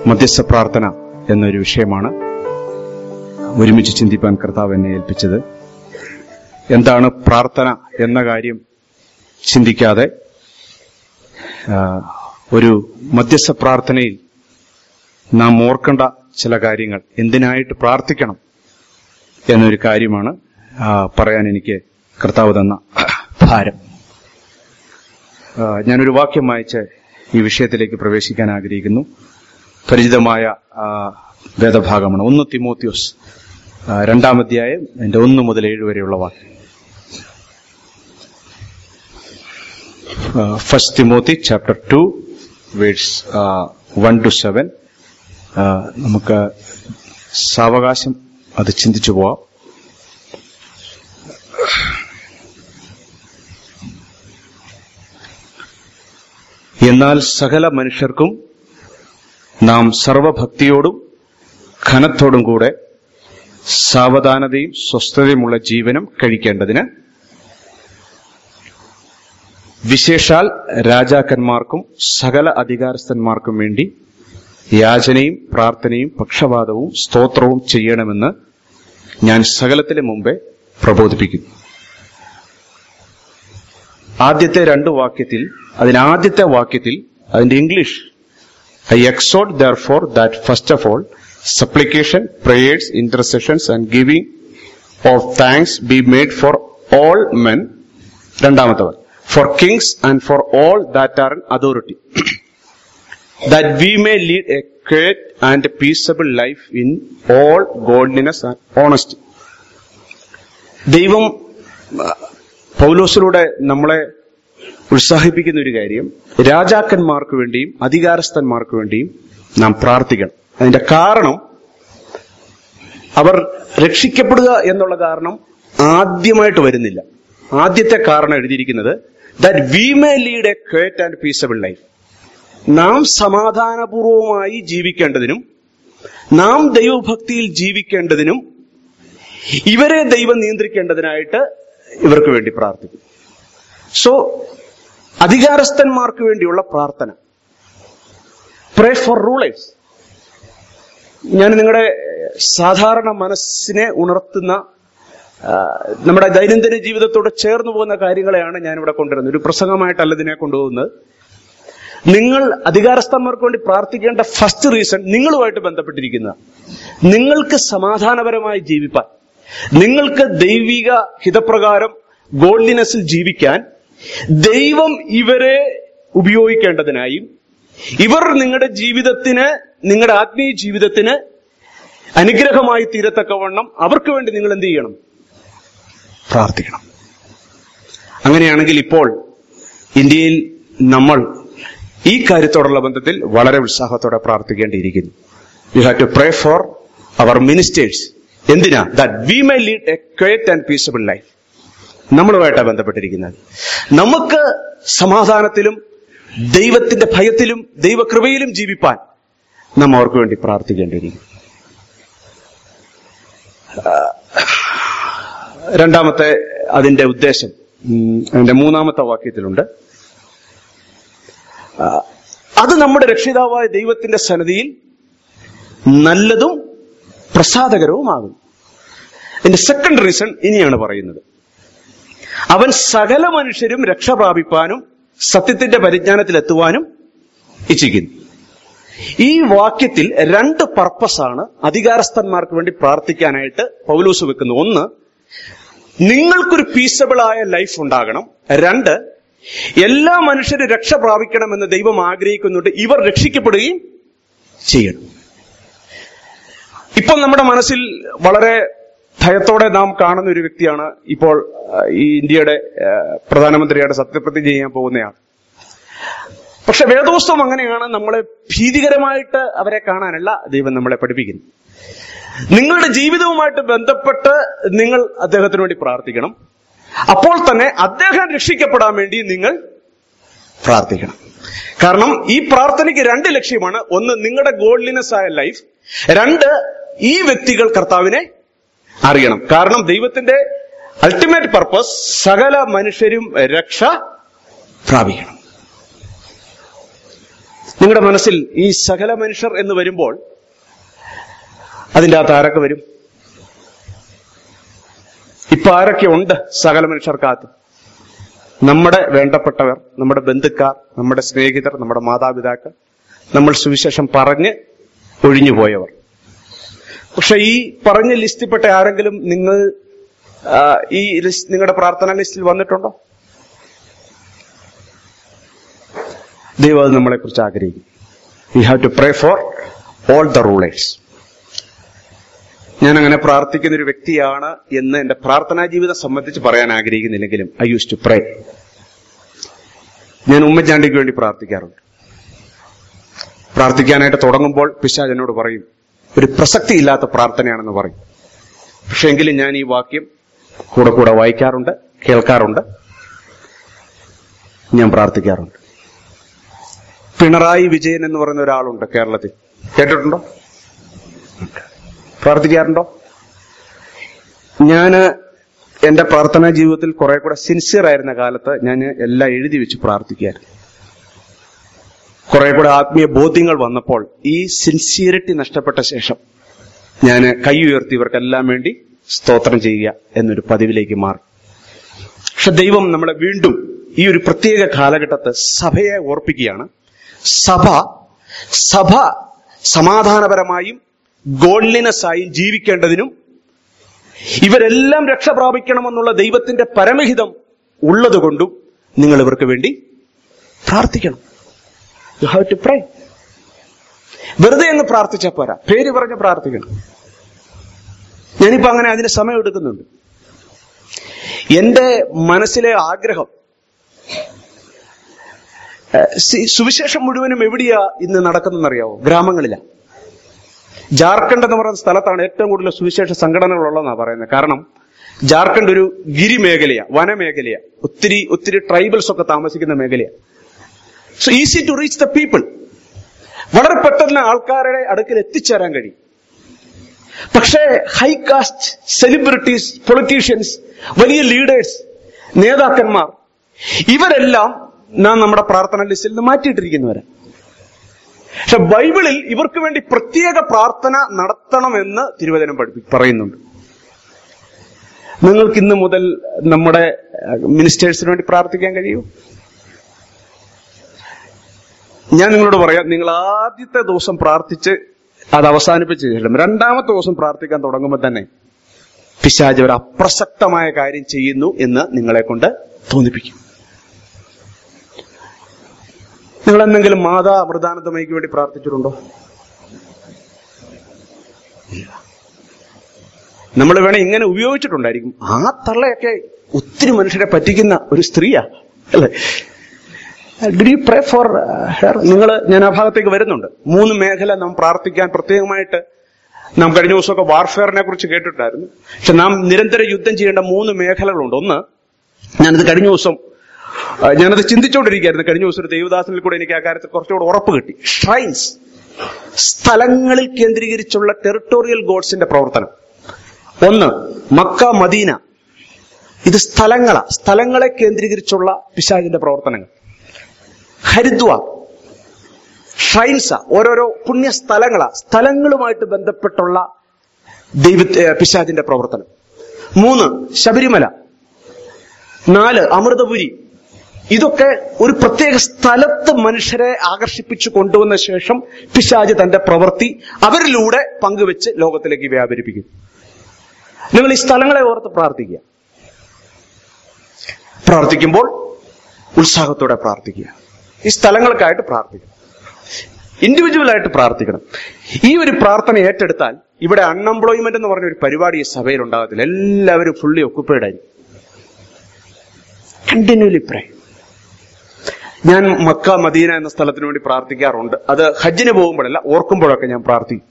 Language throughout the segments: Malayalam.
മധ്യസ്ഥ പ്രാർത്ഥന എന്നൊരു വിഷയമാണ് ഒരുമിച്ച് ചിന്തിപ്പാൻ കർത്താവ് എന്നെ ഏൽപ്പിച്ചത്. എന്താണ് പ്രാർത്ഥന എന്ന കാര്യം ചിന്തിക്കാതെ ഒരു മധ്യസ്ഥ പ്രാർത്ഥനയിൽ നാം ഓർക്കേണ്ട ചില കാര്യങ്ങൾ, എന്തിനായിട്ട് പ്രാർത്ഥിക്കണം എന്നൊരു കാര്യമാണ് പറയാൻ എനിക്ക് കർത്താവ് തന്ന ഭാരം. ഞാനൊരു വാക്യം വായിച്ച് ഈ വിഷയത്തിലേക്ക് പ്രവേശിക്കാൻ ആഗ്രഹിക്കുന്നു. പരിചിതമായ വേദഭാഗമാണ് 1 തിമോത്തിയോസ് 2-ാം അധ്യായം അതിന്റെ 1 മുതൽ 7 വരെയുള്ള വാക്യം. 1 Timothy chapter 2 verse 1 to 7. നമുക്ക് സാവകാശം അത് ചിന്തിച്ചു പോവാം. എന്നാൽ സകല മനുഷ്യർക്കും നാം സർവഭക്തിയോടും ഘനത്തോടും കൂടെ സാവധാനതയും സ്വസ്ഥതയുമുള്ള ജീവനം കഴിക്കേണ്ടതിന് വിശേഷാൽ രാജാക്കന്മാർക്കും സകല അധികാരസ്ഥന്മാർക്കും വേണ്ടി യാചനയും പ്രാർത്ഥനയും പക്ഷപാതവും സ്തോത്രവും ചെയ്യണമെന്ന് ഞാൻ സകലത്തിനു മുമ്പേ പ്രബോധിപ്പിക്കുന്നു. ആദ്യത്തെ 2 വാക്യത്തിൽ, ആദ്യത്തെ വാക്യത്തിൽ അതിന്റെ English, I exhort therefore that first of all supplication, prayers, intercessions and giving of thanks be made for all men, രണ്ടാമത്തവർ, for kings and for all that are in authority, that we may lead a quiet and peaceable life in all godliness and honesty. ദൈവം പൗലോസിലൂടെ നമ്മളെ ഉത്സാഹിപ്പിക്കുന്ന ഒരു കാര്യം, രാജാക്കന്മാർക്ക് വേണ്ടിയും അധികാരസ്ഥന്മാർക്ക് വേണ്ടിയും നാം പ്രാർത്ഥിക്കണം. അതിന്റെ കാരണം, അവർ രക്ഷിക്കപ്പെടുക എന്നുള്ള കാരണം ആദ്യമായിട്ട് വരുന്നില്ല. ആദ്യത്തെ കാരണം എഴുതിയിരിക്കുന്നത് that we may lead a quiet and peaceable life. നാം സമാധാനപൂർവമായി ജീവിക്കേണ്ടതിനും നാം ദൈവഭക്തിയിൽ ജീവിക്കേണ്ടതിനും ഇവരെ ദൈവം നിയന്ത്രിക്കേണ്ടതിനായിട്ട് ഇവർക്ക് വേണ്ടി പ്രാർത്ഥിക്കും. സോ അധികാരസ്ഥന്മാർക്ക് വേണ്ടിയുള്ള പ്രാർത്ഥന, പ്രേ ഫോർ റൂളേഴ്സ്. ഞാൻ നിങ്ങളുടെ സാധാരണ മനസ്സിനെ ഉണർത്തുന്ന, നമ്മുടെ ദൈനംദിന ജീവിതത്തോട് ചേർന്ന് പോകുന്ന കാര്യങ്ങളെയാണ് ഞാനിവിടെ കൊണ്ടുവരുന്നത്. ഒരു പ്രസംഗമായിട്ടല്ല ഇതിനെ കൊണ്ടുപോകുന്നത്. നിങ്ങൾ അധികാരസ്ഥന്മാർക്ക് വേണ്ടി പ്രാർത്ഥിക്കേണ്ട ഫസ്റ്റ് റീസൺ നിങ്ങളുമായിട്ട് ബന്ധപ്പെട്ടിരിക്കുന്ന, നിങ്ങൾക്ക് സമാധാനപരമായി ജീവിപ്പാൻ, നിങ്ങൾക്ക് ദൈവിക ഹിതപ്രകാരം ഗോഡ്ലിനെസ്സിൽ ജീവിക്കാൻ ദൈവം ഇവരെ ഉപയോഗിക്കേണ്ടതിനായും ഇവർ നിങ്ങളുടെ ജീവിതത്തിന്, നിങ്ങളുടെ ആത്മീയ ജീവിതത്തിന് അനുഗ്രഹമായി തീരത്തക്കവണ്ണം അവർക്ക് വേണ്ടി നിങ്ങൾ എന്ത് ചെയ്യണം? പ്രാർത്ഥിക്കണം. അങ്ങനെയാണെങ്കിൽ ഇപ്പോൾ ഇന്ത്യയിൽ നമ്മൾ ഈ കാര്യത്തോടുള്ള ബന്ധത്തിൽ വളരെ ഉത്സാഹത്തോടെ പ്രാർത്ഥിക്കേണ്ടിയിരിക്കുന്നു. You have to pray for our ministers. എന്തിനാ? That we may lead a quiet and peaceable life. നമ്മളുമായിട്ടാണ് ബന്ധപ്പെട്ടിരിക്കുന്നത്. നമുക്ക് സമാധാനത്തിലും ദൈവത്തിന്റെ ഭയത്തിലും ദൈവകൃപയിലും ജീവിപ്പാൻ നാം അവർക്ക് വേണ്ടി പ്രാർത്ഥിക്കേണ്ടിയിരിക്കും. രണ്ടാമത്തെ അതിന്റെ ഉദ്ദേശം അതിന്റെ 3-ാമത്തെ വാക്യത്തിലുണ്ട്. അത് നമ്മുടെ രക്ഷിതാവായ ദൈവത്തിന്റെ സന്നിധിയിൽ നല്ലതും പ്രസാദകരവുമാകും. അതിന്റെ സെക്കൻഡ് റീസൺ ഇനിയാണ് പറയുന്നത്. അവൻ സകല മനുഷ്യരും രക്ഷ പ്രാപിപ്പാനും സത്യത്തിന്റെ പരിജ്ഞാനത്തിലെത്തുവാനും ഇച്ഛിക്കുന്നു. ഈ വാക്യത്തിൽ 2 പർപ്പസാണ് അധികാരസ്ഥന്മാർക്ക് വേണ്ടി പ്രാർത്ഥിക്കാനായിട്ട് പൗലോസ് വെക്കുന്നത്. 1, നിങ്ങൾക്കൊരു പീസബിളായ ലൈഫ് ഉണ്ടാകണം. 2, എല്ലാ മനുഷ്യരും രക്ഷ പ്രാപിക്കണമെന്ന് ദൈവം ആഗ്രഹിക്കുന്നുണ്ട്. ഇവർ രക്ഷിക്കപ്പെടുകയും ചെയ്യണം. ഇപ്പോൾ നമ്മുടെ മനസ്സിൽ വളരെ ഭയത്തോടെ നാം കാണുന്ന ഒരു വ്യക്തിയാണ് ഇപ്പോൾ ഈ ഇന്ത്യയുടെ പ്രധാനമന്ത്രിയുടെ സത്യപ്രതിജ്ഞ ചെയ്യാൻ പോകുന്നയാൾ. പക്ഷെ വേദോസ്തവം അങ്ങനെയാണ് നമ്മളെ ഭീതികരമായിട്ട് അവരെ കാണാനല്ല ദൈവം നമ്മളെ പഠിപ്പിക്കുന്നു. നിങ്ങളുടെ ജീവിതവുമായിട്ട് ബന്ധപ്പെട്ട് നിങ്ങൾ അദ്ദേഹത്തിന് വേണ്ടി പ്രാർത്ഥിക്കണം. അപ്പോൾ തന്നെ അദ്ദേഹം രക്ഷിക്കപ്പെടാൻ വേണ്ടി നിങ്ങൾ പ്രാർത്ഥിക്കണം. കാരണം ഈ പ്രാർത്ഥനയ്ക്ക് 2 ലക്ഷ്യമാണ്. 1, നിങ്ങളുടെ ഗോഡ്ലിനെസ് ആയ ലൈഫ്. 2, ഈ വ്യക്തികൾ കർത്താവിനെ അറിയണം. കാരണം ദൈവത്തിന്റെ അൾട്ടിമേറ്റ് പർപ്പസ് സകല മനുഷ്യരും രക്ഷ പ്രാപിക്കണം. നിങ്ങളുടെ മനസ്സിൽ ഈ സകല മനുഷ്യർ എന്ന് വരുമ്പോൾ അതിൻ്റെ അകത്ത് ആരൊക്കെ വരും? ഇപ്പൊ ആരൊക്കെ ഉണ്ട് സകല മനുഷ്യർക്കകത്ത്? നമ്മുടെ വേണ്ടപ്പെട്ടവർ, നമ്മുടെ ബന്ധുക്കാർ, നമ്മുടെ സ്നേഹിതർ, നമ്മുടെ മാതാപിതാക്കൾ, നമ്മൾ സുവിശേഷം പറഞ്ഞ് ഒഴിഞ്ഞുപോയവർ. പക്ഷെ ഈ പറഞ്ഞ ലിസ്റ്റിൽപ്പെട്ട ആരെങ്കിലും നിങ്ങൾ ഈ നിങ്ങളുടെ പ്രാർത്ഥനാ ലിസ്റ്റിൽ വന്നിട്ടുണ്ടോ? ദൈവം അത് നമ്മളെ കുറിച്ച് ആഗ്രഹിക്കും. We have to pray for all the rulers. ഞാൻ അങ്ങനെ പ്രാർത്ഥിക്കുന്ന ഒരു വ്യക്തിയാണ് എന്ന് എന്റെ പ്രാർത്ഥനാ ജീവിതം സംബന്ധിച്ച് പറയാൻ ആഗ്രഹിക്കുന്നില്ലെങ്കിലും ഐ യൂസ് ടു പ്രേ. ഞാൻ ഉമ്മൻചാണ്ടിക്ക് വേണ്ടി പ്രാർത്ഥിക്കാറുണ്ട്. പ്രാർത്ഥിക്കാനായിട്ട് തുടങ്ങുമ്പോൾ പിശാച് എന്നോട് പറയും, ഒരു പ്രസക്തിയില്ലാത്ത പ്രാർത്ഥനയാണെന്ന് പറയും. പക്ഷെ എങ്കിലും ഞാൻ ഈ വാക്യം കൂടെ കൂടെ വായിക്കാറുണ്ട്, കേൾക്കാറുണ്ട്, ഞാൻ പ്രാർത്ഥിക്കാറുണ്ട്. പിണറായി വിജയൻ എന്ന് പറയുന്ന ഒരാളുണ്ട് കേരളത്തിൽ, കേട്ടിട്ടുണ്ടോ? പ്രാർത്ഥിക്കാറുണ്ടോ? ഞാൻ എന്റെ പ്രാർത്ഥനാ ജീവിതത്തിൽ കുറെ കൂടെ സിൻസിയർ ആയിരുന്ന കാലത്ത് ഞാൻ എല്ലാം എഴുതി വെച്ച് പ്രാർത്ഥിക്കായിരുന്നു. കുറെ കൂടെ ആത്മീയ ബോധ്യങ്ങൾ വന്നപ്പോൾ ഈ സിൻസിയറിറ്റി നഷ്ടപ്പെട്ട ശേഷം ഞാൻ കൈ ഉയർത്തി ഇവർക്കെല്ലാം വേണ്ടി സ്തോത്രം ചെയ്യുക എന്നൊരു പതിവിലേക്ക് മാറി. പക്ഷെ ദൈവം നമ്മളെ വീണ്ടും ഈ ഒരു പ്രത്യേക കാലഘട്ടത്ത് സഭയെ ഓർപ്പിക്കുകയാണ്. സഭ സമാധാനപരമായും ഗോഡ്ലിനെസ് ആയി ജീവിക്കേണ്ടതിനും ഇവരെല്ലാം രക്ഷ പ്രാപിക്കണമെന്നുള്ള ദൈവത്തിന്റെ പരമഹിതം ഉള്ളതുകൊണ്ടും നിങ്ങൾ ഇവർക്ക് വേണ്ടി പ്രാർത്ഥിക്കണം. You have to pray. വെറുതെ അങ്ങ് പ്രാർത്ഥിച്ചാൽ പോരാ, പേര് പറഞ്ഞ് പ്രാർത്ഥിക്കണം. ഞാനിപ്പോ അങ്ങനെ അതിന് സമയം എടുക്കുന്നുണ്ട്. എന്റെ മനസ്സിലെ ആഗ്രഹം, സുവിശേഷം മുഴുവനും എവിടെയാ ഇന്ന് നടക്കുന്നതെന്നറിയാവോ? ഗ്രാമങ്ങളിലാണ്. ജാർഖണ്ഡ് എന്ന് പറയുന്ന സ്ഥലത്താണ് ഏറ്റവും കൂടുതൽ സുവിശേഷ സംഘടനകൾ ഉള്ളതെന്നാണ് പറയുന്നത്. കാരണം ജാർഖണ്ഡ് ഒരു ഗിരിമേഖലയാണ്, വനമേഖലയാണ്, ഒത്തിരി ട്രൈബൽസ് ഒക്കെ താമസിക്കുന്ന മേഖലയാണ്. So easy to reach the people. വളരെ പെട്ടെന്ന് ആൾക്കാരുടെ അടുക്കൽ എത്തിച്ചേരാൻ കഴിയും. പക്ഷേ ഹൈ കാസ്റ്റ് സെലിബ്രിറ്റീസ്, പൊളിറ്റീഷ്യൻസ്, വലിയ ലീഡേഴ്സ്, നേതാക്കന്മാർ, ഇവരെല്ലാം നാം നമ്മുടെ പ്രാർത്ഥന ലിസ്റ്റിൽ നിന്ന് മാറ്റിയിട്ടിരിക്കുന്നവരാണ്. പക്ഷെ ബൈബിളിൽ ഇവർക്ക് വേണ്ടി പ്രത്യേക പ്രാർത്ഥന നടത്തണമെന്ന് തിരുവചനം പറയുന്നുണ്ട്. നിങ്ങൾക്ക് ഇന്ന് മുതൽ നമ്മുടെ മിനിസ്റ്റേഴ്സിന് വേണ്ടി പ്രാർത്ഥിക്കാൻ കഴിയൂ? ഞാൻ നിങ്ങളോട് പറയാം, നിങ്ങൾ ആദ്യത്തെ ദിവസം പ്രാർത്ഥിച്ച് അത് അവസാനിപ്പിച്ച് ശേഷം രണ്ടാമത്തെ ദിവസം പ്രാർത്ഥിക്കാൻ തുടങ്ങുമ്പോൾ തന്നെ പിശാച് ഒരു അപ്രസക്തമായ കാര്യം ചെയ്യുന്നു എന്ന് നിങ്ങളെ കൊണ്ട് തോന്നിപ്പിക്കും. നിങ്ങൾ എന്തെങ്കിലും മാതാ അമൃതാനന്ദമയ്ക്ക് വേണ്ടി പ്രാർത്ഥിച്ചിട്ടുണ്ടോ? നമ്മൾ വേണേ ഇങ്ങനെ ഉപയോഗിച്ചിട്ടുണ്ടായിരിക്കും. ആ തള്ളയൊക്കെ ഒത്തിരി മനുഷ്യരെ പറ്റിക്കുന്ന ഒരു സ്ത്രീയാ, അല്ലേ? Did you pray for her? ഞാൻ ആ ഭാഗത്തേക്ക് വരുന്നുണ്ട്. 3 മേഖല നാം പ്രാർത്ഥിക്കാൻ പ്രത്യേകമായിട്ട് നാം കഴിഞ്ഞ ദിവസമൊക്കെ വാർഫെയറിനെ കുറിച്ച് കേട്ടിട്ടായിരുന്നു. പക്ഷെ നാം നിരന്തരം യുദ്ധം ചെയ്യേണ്ട 3 മേഖലകളുണ്ട്. ഒന്ന്, ഞാനത് കഴിഞ്ഞ ദിവസം ഞാനത് ചിന്തിച്ചുകൊണ്ടിരിക്കുകയായിരുന്നു. കഴിഞ്ഞ ദിവസം ഒരു ദൈവദാസനിൽ കൂടെ എനിക്ക് ആ കാര്യത്തിൽ കുറച്ചുകൂടെ ഉറപ്പ് കിട്ടി. ഷ്രൈൻസ്, സ്ഥലങ്ങളിൽ കേന്ദ്രീകരിച്ചുള്ള ടെറിട്ടോറിയൽ ഗോഡ്സിന്റെ പ്രവർത്തനം. ഒന്ന് മക്ക, മദീന. ഇത് സ്ഥലങ്ങളെ കേന്ദ്രീകരിച്ചുള്ള പിശാചിന്റെ പ്രവർത്തനങ്ങൾ. ഹരിദ്വാർ, ഷ്രൈൻസ, ഓരോരോ പുണ്യ സ്ഥലങ്ങളുമായിട്ട് ബന്ധപ്പെട്ടുള്ള പിശാചിന്റെ പ്രവർത്തനം. 3 ശബരിമല. 4 അമൃതപുരി. ഇതൊക്കെ ഒരു പ്രത്യേക സ്ഥലത്ത് മനുഷ്യരെ ആകർഷിപ്പിച്ചു കൊണ്ടുവന്ന ശേഷം പിശാച് തന്റെ പ്രവൃത്തി അവരിലൂടെ പങ്കുവെച്ച് ലോകത്തിലേക്ക് വ്യാപരിപ്പിക്കും. നിങ്ങൾ ഈ സ്ഥലങ്ങളെ ഓർത്ത് പ്രാർത്ഥിക്കുക. പ്രാർത്ഥിക്കുമ്പോൾ ഉത്സാഹത്തോടെ പ്രാർത്ഥിക്കുക. ഈ സ്ഥലങ്ങൾക്കായിട്ട് പ്രാർത്ഥിക്കണം. ഇൻഡിവിജ്വലായിട്ട് പ്രാർത്ഥിക്കണം. ഈ ഒരു പ്രാർത്ഥന ഏറ്റെടുത്താൽ ഇവിടെ അൺഎംപ്ലോയ്മെന്റ് എന്ന് പറഞ്ഞ ഒരു പരിപാടി ഈ സഭയിൽ ഉണ്ടാകത്തില്ല. എല്ലാവരും ഫുള്ളി ഒക്കുപ്പൈഡ് ആയി. Continually pray. ഞാൻ മക്ക, മദീന എന്ന സ്ഥലത്തിന് വേണ്ടി പ്രാർത്ഥിക്കാറുണ്ട്. അത് ഹജ്ജിന് പോകുമ്പോഴല്ല, ഓർക്കുമ്പോഴൊക്കെ ഞാൻ പ്രാർത്ഥിക്കും.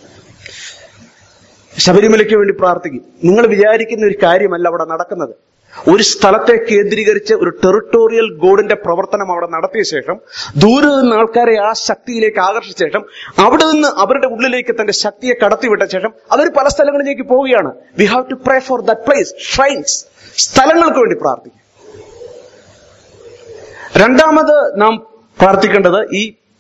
ശബരിമലയ്ക്ക് വേണ്ടി പ്രാർത്ഥിക്കും. നിങ്ങൾ വിചാരിക്കുന്ന ഒരു കാര്യമല്ല അവിടെ നടക്കുന്നത്. ഒരു സ്ഥലത്തെ കേന്ദ്രീകരിച്ച് ഒരു ടെറിട്ടോറിയൽ ഗോഡിന്റെ പ്രവർത്തനം അവിടെ നടത്തിയ ശേഷം ദൂരെ നിന്ന് ആൾക്കാരെ ആ ശക്തിയിലേക്ക് ആകർഷിച്ച ശേഷം അവിടെ നിന്ന് അവരുടെ ഉള്ളിലേക്ക് തന്റെ ശക്തിയെ കടത്തിവിട്ട ശേഷം അവർ പല സ്ഥലങ്ങളിലേക്ക് പോവുകയാണ്. We have to pray for that place. Shrines, സ്ഥലങ്ങൾക്ക് വേണ്ടി പ്രാർത്ഥിക്കും. രണ്ടാമത് നാം പ്രാർത്ഥിക്കേണ്ടത് ഈ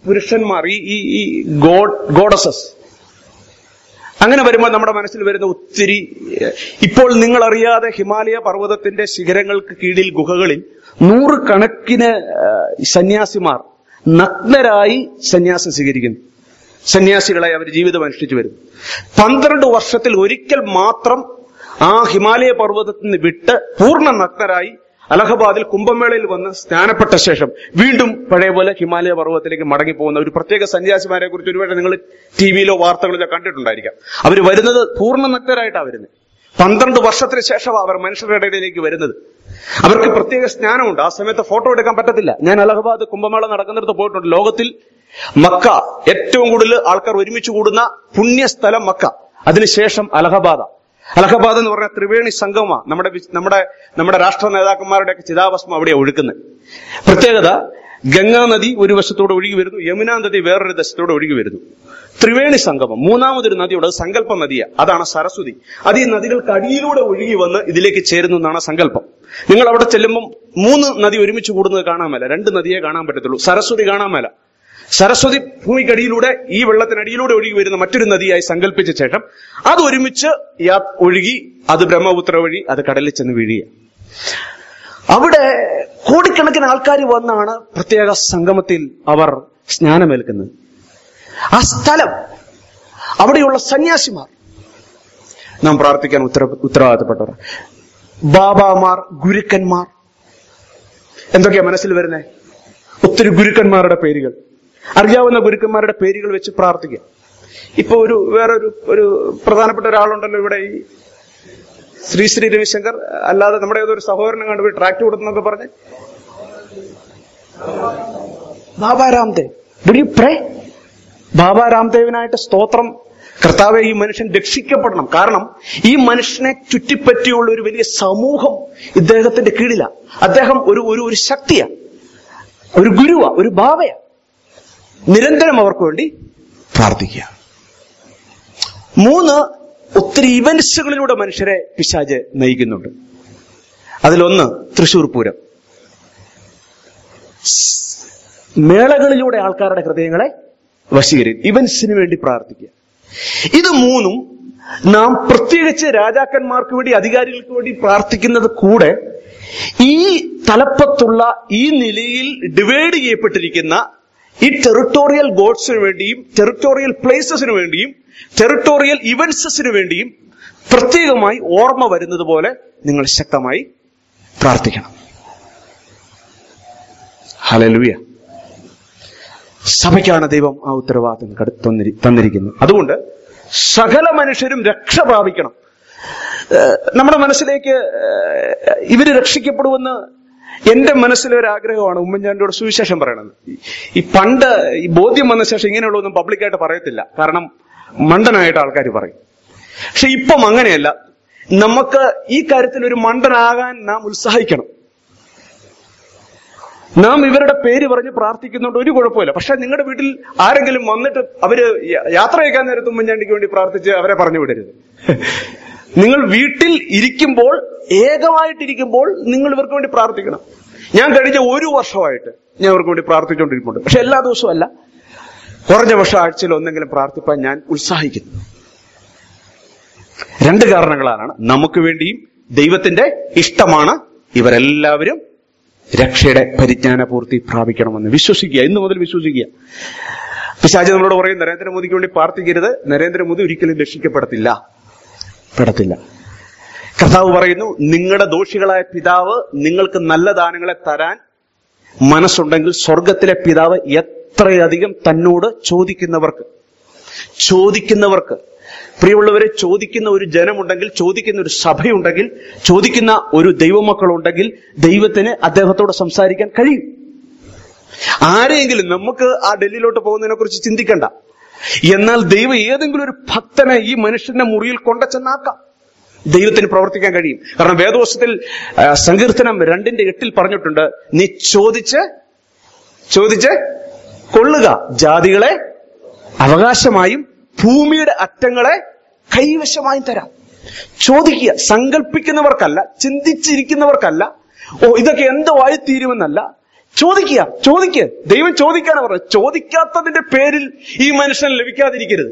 പുരുഷന്മാർ, ഈ ഗോഡസസ്, അങ്ങനെ വരുമ്പോൾ നമ്മുടെ മനസ്സിൽ വരുന്ന ഒത്തിരി, ഇപ്പോൾ നിങ്ങൾ അറിയാതെ ഹിമാലയ പർവ്വതത്തിന്റെ ശിഖരങ്ങൾക്ക് കീഴിൽ ഗുഹകളിൽ നൂറുകണക്കിന് സന്യാസിമാർ നഗ്നരായി സന്യാസം സ്വീകരിക്കുന്നു. സന്യാസികളായി അവർ ജീവിതം അനുഷ്ഠിച്ചു വരുന്നു. 12 വർഷത്തിൽ ഒരിക്കൽ മാത്രം ആ ഹിമാലയ പർവ്വതത്തിൽ നിന്ന് വിട്ട് പൂർണ്ണ നഗ്നരായി അലഹബാദിൽ കുംഭമേളയിൽ വന്ന് സ്നാനപ്പെട്ട ശേഷം വീണ്ടും പഴയ പോലെ ഹിമാലയ പർവ്വതത്തിലേക്ക് മടങ്ങിപ്പോകുന്ന ഒരു പ്രത്യേക സന്യാസിമാരെ കുറിച്ച് ഒരുപാട് നിങ്ങൾ ടിവിയിലോ വാർത്തകളിലോ കണ്ടിട്ടുണ്ടായിരിക്കാം. അവർ വരുന്നത് പൂർണ്ണ നഗ്നരായിട്ടാണ് വരുന്നത്. 12 വർഷത്തിന് ശേഷമാണ് അവർ മനുഷ്യരുടെ ഇടയിലേക്ക് വരുന്നത്. അവർക്ക് പ്രത്യേക സ്നാനമുണ്ട്. ആ സമയത്ത് ഫോട്ടോ എടുക്കാൻ പറ്റത്തില്ല. ഞാൻ അലഹബാദ് കുംഭമേള നടക്കുന്നിടത്ത് പോയിട്ടുണ്ട്. ലോകത്തിൽ മക്ക ഏറ്റവും കൂടുതൽ ആൾക്കാർ ഒരുമിച്ച് കൂടുന്ന പുണ്യസ്ഥലം മക്ക, അതിനുശേഷം അലഹബാദ. അലഹബാദ് എന്ന് പറഞ്ഞാൽ ത്രിവേണി സംഗമമാണ്. നമ്മുടെ രാഷ്ട്ര നേതാക്കന്മാരുടെയൊക്കെ ചിതാഭസ്മം അവിടെ ഒഴുക്കുന്നത്. പ്രത്യേകത, ഗംഗാ നദി ഒരു വശത്തോടെ ഒഴുകി വരുന്നു, യമുനാ നദി വേറൊരു വശത്തോടെ ഒഴുകി വരുന്നു. ത്രിവേണി സംഗമം. മൂന്നാമതൊരു നദിയുടെ സങ്കല്പ നദിയാണ്, അതാണ് സരസ്വതി. അത് ഈ നദികൾക്ക് അടിയിലൂടെ ഒഴുകി വന്ന് ഇതിലേക്ക് ചേരുന്നു എന്നാണ് സങ്കല്പം. നിങ്ങൾ അവിടെ ചെല്ലുമ്പം 3 നദി ഒരുമിച്ച് കൂടുന്നത് കാണാൻ മേല, 2 നദിയെ കാണാൻ പറ്റത്തുള്ളൂ. സരസ്വതി കാണാൻ മേല. സരസ്വതി ഭൂമിക്കടിയിലൂടെ, ഈ വെള്ളത്തിനടിയിലൂടെ ഒഴുകി വരുന്ന മറ്റൊരു നദിയായി സങ്കല്പിച്ച ശേഷം അത് ഒരുമിച്ച് ഒഴുകി അത് ബ്രഹ്മപുത്ര വഴി അത് കടലിൽ ചെന്ന് വീഴുക. അവിടെ കോടിക്കണക്കിന് ആൾക്കാർ വന്നാണ് പ്രത്യേക സംഗമത്തിൽ അവർ സ്നാനമേൽക്കുന്നത്. ആ സ്ഥലം, അവിടെയുള്ള സന്യാസിമാർ, നാം പ്രാർത്ഥിക്കാൻ ഉത്തരവാദിത്തപ്പെട്ടവർ, ബാബാമാർ, ഗുരുക്കന്മാർ, എന്തൊക്കെയാ മനസ്സിൽ വരുന്നേ? ഒത്തിരി ഗുരുക്കന്മാരുടെ പേരുകൾ, അറിയാവുന്ന ഗുരുക്കന്മാരുടെ പേരുകൾ വെച്ച് പ്രാർത്ഥിക്കുക. ഇപ്പൊ വേറൊരു പ്രധാനപ്പെട്ട ഒരാളുണ്ടല്ലോ ഇവിടെ, ഈ ശ്രീ രവിശങ്കർ, അല്ലാതെ നമ്മുടെ ഏതൊരു സഹോദരനെ കണ്ടുപോയി ട്രാക്ട് കൊടുത്തെന്നൊക്കെ പറഞ്ഞ്, Baba Ramdev. Will you pray? Baba രാംദേവിനായിട്ട് സ്തോത്രം. കർത്താവെ, ഈ മനുഷ്യൻ രക്ഷിക്കപ്പെടണം. കാരണം ഈ മനുഷ്യനെ ചുറ്റിപ്പറ്റിയുള്ള ഒരു വലിയ സമൂഹം ഇദ്ദേഹത്തിന്റെ കീഴിലാണ്. അദ്ദേഹം ഒരു ശക്തിയാണ്, ഒരു ഗുരുവാ, ഒരു ബാബയാ. നിരന്തരം അവർക്ക് വേണ്ടി പ്രാർത്ഥിക്കുക. 3, ഒത്തിരി ഇവന്റ്സുകളിലൂടെ മനുഷ്യരെ പിശാച് നയിക്കുന്നുണ്ട്. അതിലൊന്ന് തൃശ്ശൂർ പൂരം. മേളകളിലൂടെ ആൾക്കാരുടെ ഹൃദയങ്ങളെ വശീകരിക്കും. ഇവന്റ്സിന് വേണ്ടി പ്രാർത്ഥിക്കുക. ഇത് 3 നാം പ്രത്യേകിച്ച് രാജാക്കന്മാർക്ക് വേണ്ടി, അധികാരികൾക്ക് വേണ്ടി പ്രാർത്ഥിക്കുന്നത് കൂടെ ഈ തലപ്പത്തുള്ള, ഈ നിലയിൽ ഡിവൈഡ് ചെയ്യപ്പെട്ടിരിക്കുന്ന ഈ ടെറിട്ടോറിയൽ ഗോഡ്സിന് വേണ്ടിയും ടെറിട്ടോറിയൽ പ്ലേസസിന് വേണ്ടിയും ടെറിട്ടോറിയൽ ഇവന്റ്സിന് വേണ്ടിയും പ്രത്യേകമായി ഓർമ്മ വരുന്നത് പോലെ നിങ്ങൾ ശക്തമായി പ്രാർത്ഥിക്കണം. ഹല്ലേലൂയ. സഭയ്ക്കാണ് ദൈവം ആ ഉത്തരവാദിത്വം തന്നിരിക്കുന്നത്. അതുകൊണ്ട് സകല മനുഷ്യരും രക്ഷ പ്രാപിക്കണം. നമ്മുടെ മനസ്സിലേക്ക് ഇവര് രക്ഷിക്കപ്പെടുമെന്ന് എന്റെ മനസ്സിലൊരാഗ്രഹമാണ്. ഉമ്മൻചാണ്ടിയോട് സുവിശേഷം പറയണമെന്ന്. ഈ പണ്ട് ഈ ബോധ്യം വന്ന ശേഷം ഇങ്ങനെയുള്ളതൊന്നും പബ്ലിക്കായിട്ട് പറയത്തില്ല, കാരണം മണ്ടനായിട്ട് ആൾക്കാർ പറയും. പക്ഷെ ഇപ്പം അങ്ങനെയല്ല. നമുക്ക് ഈ കാര്യത്തിൽ ഒരു മണ്ടനാകാൻ നാം ഉത്സാഹിക്കണം. നാം ഇവരുടെ പേര് പറഞ്ഞ് പ്രാർത്ഥിക്കുന്നുണ്ട്, ഒരു കുഴപ്പമില്ല. പക്ഷെ നിങ്ങളുടെ വീട്ടിൽ ആരെങ്കിലും വന്നിട്ട് അവര് യാത്ര അയക്കാൻ നേരത്ത് ഉമ്മൻചാണ്ടിക്ക് വേണ്ടി പ്രാർത്ഥിച്ച് അവരെ പറഞ്ഞു വിടരുത്. നിങ്ങൾ വീട്ടിൽ ഇരിക്കുമ്പോൾ, ഏകമായിട്ടിരിക്കുമ്പോൾ നിങ്ങൾ ഇവർക്ക് വേണ്ടി പ്രാർത്ഥിക്കണം. ഞാൻ കഴിഞ്ഞ 1 വർഷമായിട്ട് ഞാൻ ഇവർക്ക് വേണ്ടി പ്രാർത്ഥിച്ചുകൊണ്ടിരിക്കുന്നുണ്ട്. പക്ഷെ എല്ലാ ദിവസവും അല്ല, കുറഞ്ഞ പക്ഷം ആഴ്ചയിൽ ഒന്നെങ്കിലും പ്രാർത്ഥിപ്പാൻ ഞാൻ ഉത്സാഹിക്കുന്നു. 2 കാരണങ്ങളാണ്. നമുക്ക് വേണ്ടിയും ദൈവത്തിന്റെ ഇഷ്ടമാണ് ഇവരെല്ലാവരും രക്ഷയുടെ പരിജ്ഞാന പൂർത്തി പ്രാപിക്കണമെന്ന് വിശ്വസിക്കുക. ഇന്നു മുതൽ വിശ്വസിക്കുക. പിശാച് നമ്മളോട് പറയും, നരേന്ദ്രമോദിക്ക് വേണ്ടി പ്രാർത്ഥിക്കരുത്, നരേന്ദ്രമോദി ഒരിക്കലും രക്ഷിക്കപ്പെടത്തില്ല. കർത്താവ് പറയുന്നു, നിങ്ങളുടെ ദോഷികളായ പിതാവ് നിങ്ങൾക്ക് നല്ല ദാനങ്ങളെ തരാൻ മനസ്സുണ്ടെങ്കിൽ സ്വർഗത്തിലെ പിതാവ് എത്രയധികം തന്നോട് ചോദിക്കുന്നവർക്ക് പ്രിയമുള്ളവരെ, ചോദിക്കുന്ന ഒരു ജനമുണ്ടെങ്കിൽ, ചോദിക്കുന്ന ഒരു സഭയുണ്ടെങ്കിൽ, ചോദിക്കുന്ന ഒരു ദൈവമക്കളുണ്ടെങ്കിൽ ദൈവത്തിന് അദ്ദേഹത്തോട് സംസാരിക്കാൻ കഴിയും. ആരെയെങ്കിലും, നമുക്ക് ആ ഡൽഹിയിലോട്ട് പോകുന്നതിനെ കുറിച്ച് ചിന്തിക്കണ്ട. എന്നാൽ ദൈവം ഏതെങ്കിലും ഒരു ഭക്തനെ ഈ മനുഷ്യന്റെ മുറിയിൽ കൊണ്ടുചെന്നാക്കാം. ദൈവത്തിന് പ്രവർത്തിക്കാൻ കഴിയും. കാരണം വേദോസ്തത്തിൽ സങ്കീർത്തനം 2:8 പറഞ്ഞിട്ടുണ്ട്, നീ ചോദിച്ച് കൊള്ളുക, ജാതികളെ അവകാശമായും ഭൂമിയുടെ അറ്റങ്ങളെ കൈവശമായും തരാം. ചോദിക്കുക. സങ്കല്പിക്കുന്നവർക്കല്ല, ചിന്തിച്ചിരിക്കുന്നവർക്കല്ല, ഇതൊക്കെ എന്തായി തീരുമെന്നല്ല, ചോദിക്കുക. ദൈവം ചോദിക്കാനാണ് പറഞ്ഞത്. ചോദിക്കാത്തതിന്റെ പേരിൽ ഈ മനുഷ്യൻ ലഭിക്കാതിരിക്കരുത്.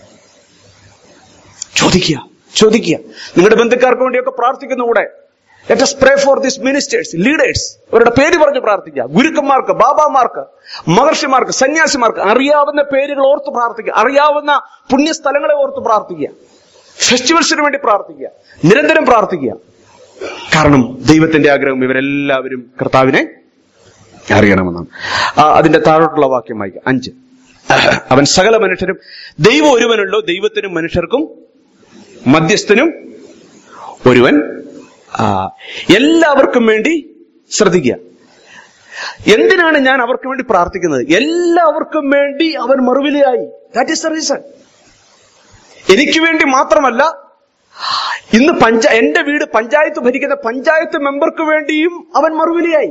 ചോദിക്കുക. നിങ്ങളുടെ ബന്ധുക്കാർക്ക് വേണ്ടിയൊക്കെ പ്രാർത്ഥിക്കുന്ന കൂടെ let us pray for these ministers, leaders. അവരുടെ പേര് പറഞ്ഞ് പ്രാർത്ഥിക്കുക. ഗുരുക്കന്മാർക്ക്, ബാബാമാർക്ക്, മഹർഷിമാർക്ക്, സന്യാസിമാർക്ക് അറിയാവുന്ന പേരുകൾ ഓർത്ത് പ്രാർത്ഥിക്കുക. അറിയാവുന്ന പുണ്യസ്ഥലങ്ങളെ ഓർത്ത് പ്രാർത്ഥിക്കുക. ഫെസ്റ്റിവൽസിന് വേണ്ടി പ്രാർത്ഥിക്കുക. നിരന്തരം പ്രാർത്ഥിക്കുക. കാരണം ദൈവത്തിന്റെ ആഗ്രഹം ഇവരെല്ലാവരും കർത്താവിനെ അറിയണമെന്നാണ്. അതിന്റെ താഴോട്ടുള്ള വാക്യം വായിക്കാം. 5. അവൻ സകല മനുഷ്യരും ദൈവം ഒരുവനുള്ളൂ, ദൈവത്തിനും മനുഷ്യർക്കും മധ്യസ്ഥനും ഒരുവൻ. എല്ലാവർക്കും വേണ്ടി ശ്രദ്ധിക്കുക. എന്തിനാണ് ഞാൻ അവർക്ക് വേണ്ടി പ്രാർത്ഥിക്കുന്നത്? എല്ലാവർക്കും വേണ്ടി അവൻ മറുവിലയായി. That is the reason. എനിക്ക് വേണ്ടി മാത്രമല്ല, ഇന്ന് എന്റെ വീട് പഞ്ചായത്ത് ഭരിക്കുന്ന പഞ്ചായത്ത് മെമ്പർക്ക് വേണ്ടിയും അവൻ മറുവിലയായി.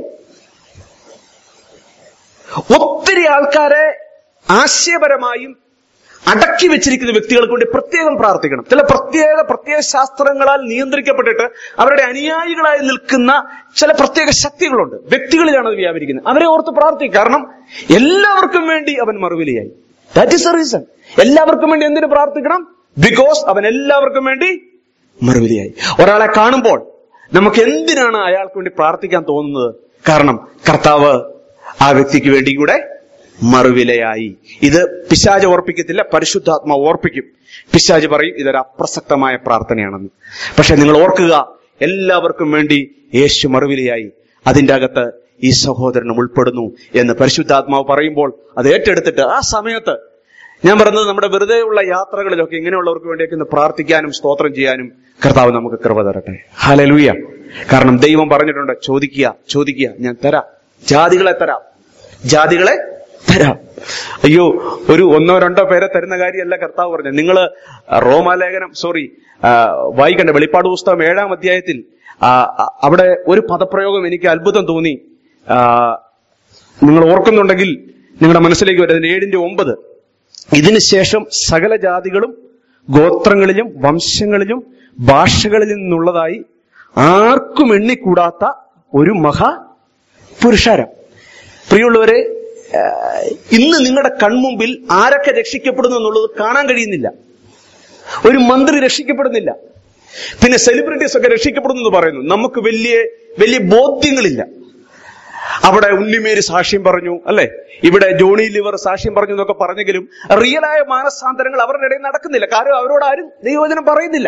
ഒത്തിരി ആൾക്കാരെ ആശയപരമായും അടക്കി വെച്ചിരിക്കുന്ന വ്യക്തികൾക്ക് വേണ്ടി പ്രത്യേകം പ്രാർത്ഥിക്കണം. ചില പ്രത്യേക ശാസ്ത്രങ്ങളാൽ നിയന്ത്രിക്കപ്പെട്ടിട്ട് അവരുടെ അനുയായികളായി നിൽക്കുന്ന ചില പ്രത്യേക ശക്തികളുണ്ട്. വ്യക്തികളിലാണ് അത് വ്യാപരിക്കുന്നത്. അവരെ ഓർത്ത് പ്രാർത്ഥിക്കും. കാരണം എല്ലാവർക്കും വേണ്ടി അവൻ മറുവിലയായി. That is the reason. എല്ലാവർക്കും വേണ്ടി എന്തിനു പ്രാർത്ഥിക്കണം? ബിക്കോസ് അവൻ എല്ലാവർക്കും വേണ്ടി മറുവിലയായി. ഒരാളെ കാണുമ്പോൾ നമുക്ക് എന്തിനാണ് അയാൾക്ക് വേണ്ടി പ്രാർത്ഥിക്കാൻ തോന്നുന്നത്? കാരണം കർത്താവ് ആ വ്യക്തിക്ക് വേണ്ടി കൂടെ മറുവിലയായി. ഇത് പിശാച് ഓർപ്പിക്കത്തില്ല, പരിശുദ്ധാത്മാവ് ഓർപ്പിക്കും. പിശാച് പറയും ഇതൊരു അപ്രസക്തമായ പ്രാർത്ഥനയാണെന്ന്. പക്ഷെ നിങ്ങൾ ഓർക്കുക, എല്ലാവർക്കും വേണ്ടി യേശു മറുവിലയായി. അതിന്റെ അകത്ത് ഈ സഹോദരനും ഉൾപ്പെടുന്നു എന്ന് പരിശുദ്ധാത്മാവ് പറയുമ്പോൾ അത് ഏറ്റെടുത്തിട്ട് ആ സമയത്ത് ഞാൻ പറയുന്നത് നമ്മുടെ വെറുതെ ഉള്ള യാത്രകളിലൊക്കെ ഇങ്ങനെയുള്ളവർക്ക് വേണ്ടിയൊക്കെ ഒന്ന് പ്രാർത്ഥിക്കാനും സ്തോത്രം ചെയ്യാനും കർത്താവ് നമുക്ക് കൃപ തരട്ടെ. ഹല്ലേലൂയ. കാരണം ദൈവം പറഞ്ഞിട്ടുണ്ട്, ചോദിക്കുക, ഞാൻ തരാം. ജാതികളെ തരാം. അയ്യോ, ഒരു 1-2 പേരെ തരുന്ന കാര്യമല്ല കർത്താവ് പറഞ്ഞത്. നിങ്ങൾ റോമാലേഖനം വായിക്കണ്ട, വെളിപ്പാട് പുസ്തകം 7-ാം അധ്യായത്തിൽ അവിടെ ഒരു പദപ്രയോഗം എനിക്ക് അത്ഭുതം തോന്നി. നിങ്ങൾ ഓർക്കുന്നുണ്ടെങ്കിൽ നിങ്ങളുടെ മനസ്സിലേക്ക് വരും. അതിന് 7:9 ഇതിനുശേഷം സകല ജാതികളും ഗോത്രങ്ങളിലും വംശങ്ങളിലും ഭാഷകളിലും നിന്നുള്ളതായി ആർക്കും എണ്ണിക്കൂടാത്ത ഒരു മഹാപുരുഷാരം. പ്രിയമുള്ളവരെ, ഇന്ന് നിങ്ങളുടെ കൺമുമ്പിൽ ആരൊക്കെ രക്ഷിക്കപ്പെടുന്നു എന്നുള്ളത് കാണാൻ കഴിയുന്നില്ല. ഒരു മന്ത്രി രക്ഷിക്കപ്പെടുന്നില്ല, പിന്നെ സെലിബ്രിറ്റീസ് ഒക്കെ രക്ഷിക്കപ്പെടുന്നു എന്ന് പറയുന്നു. നമുക്ക് വലിയ ബോധ്യങ്ങളില്ല. അവിടെ ഉണ്ണിമേരി സാക്ഷ്യം പറഞ്ഞു, അല്ലെ? ഇവിടെ ജോണി ലിവർ സാക്ഷ്യം പറഞ്ഞു എന്നൊക്കെ പറഞ്ഞെങ്കിലും റിയലായ മാനസാന്തരങ്ങൾ അവരുടെ ഇടയിൽ നടക്കുന്നില്ല. കാരണം അവരോട് ആരും ദൈവവചനം പറയുന്നില്ല.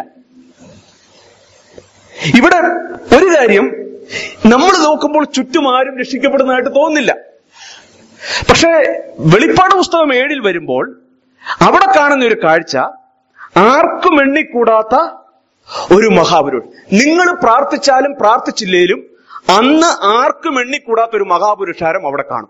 ഇവിടെ ഒരു കാര്യം, നമ്മൾ നോക്കുമ്പോൾ ചുറ്റും ആരും രക്ഷിക്കപ്പെടുന്നതായിട്ട് തോന്നുന്നില്ല. പക്ഷേ വെളിപ്പാട് പുസ്തകം 7 വരുമ്പോൾ അവിടെ കാണുന്ന ഒരു കാഴ്ച, ആർക്കും എണ്ണിക്കൂടാത്ത ഒരു മഹാപുരുഷൻ. നിങ്ങൾ പ്രാർത്ഥിച്ചാലും പ്രാർത്ഥിച്ചില്ലേലും അന്ന് ആർക്കും എണ്ണിക്കൂടാത്ത ഒരു മഹാപുരുഷാരം അവിടെ കാണും.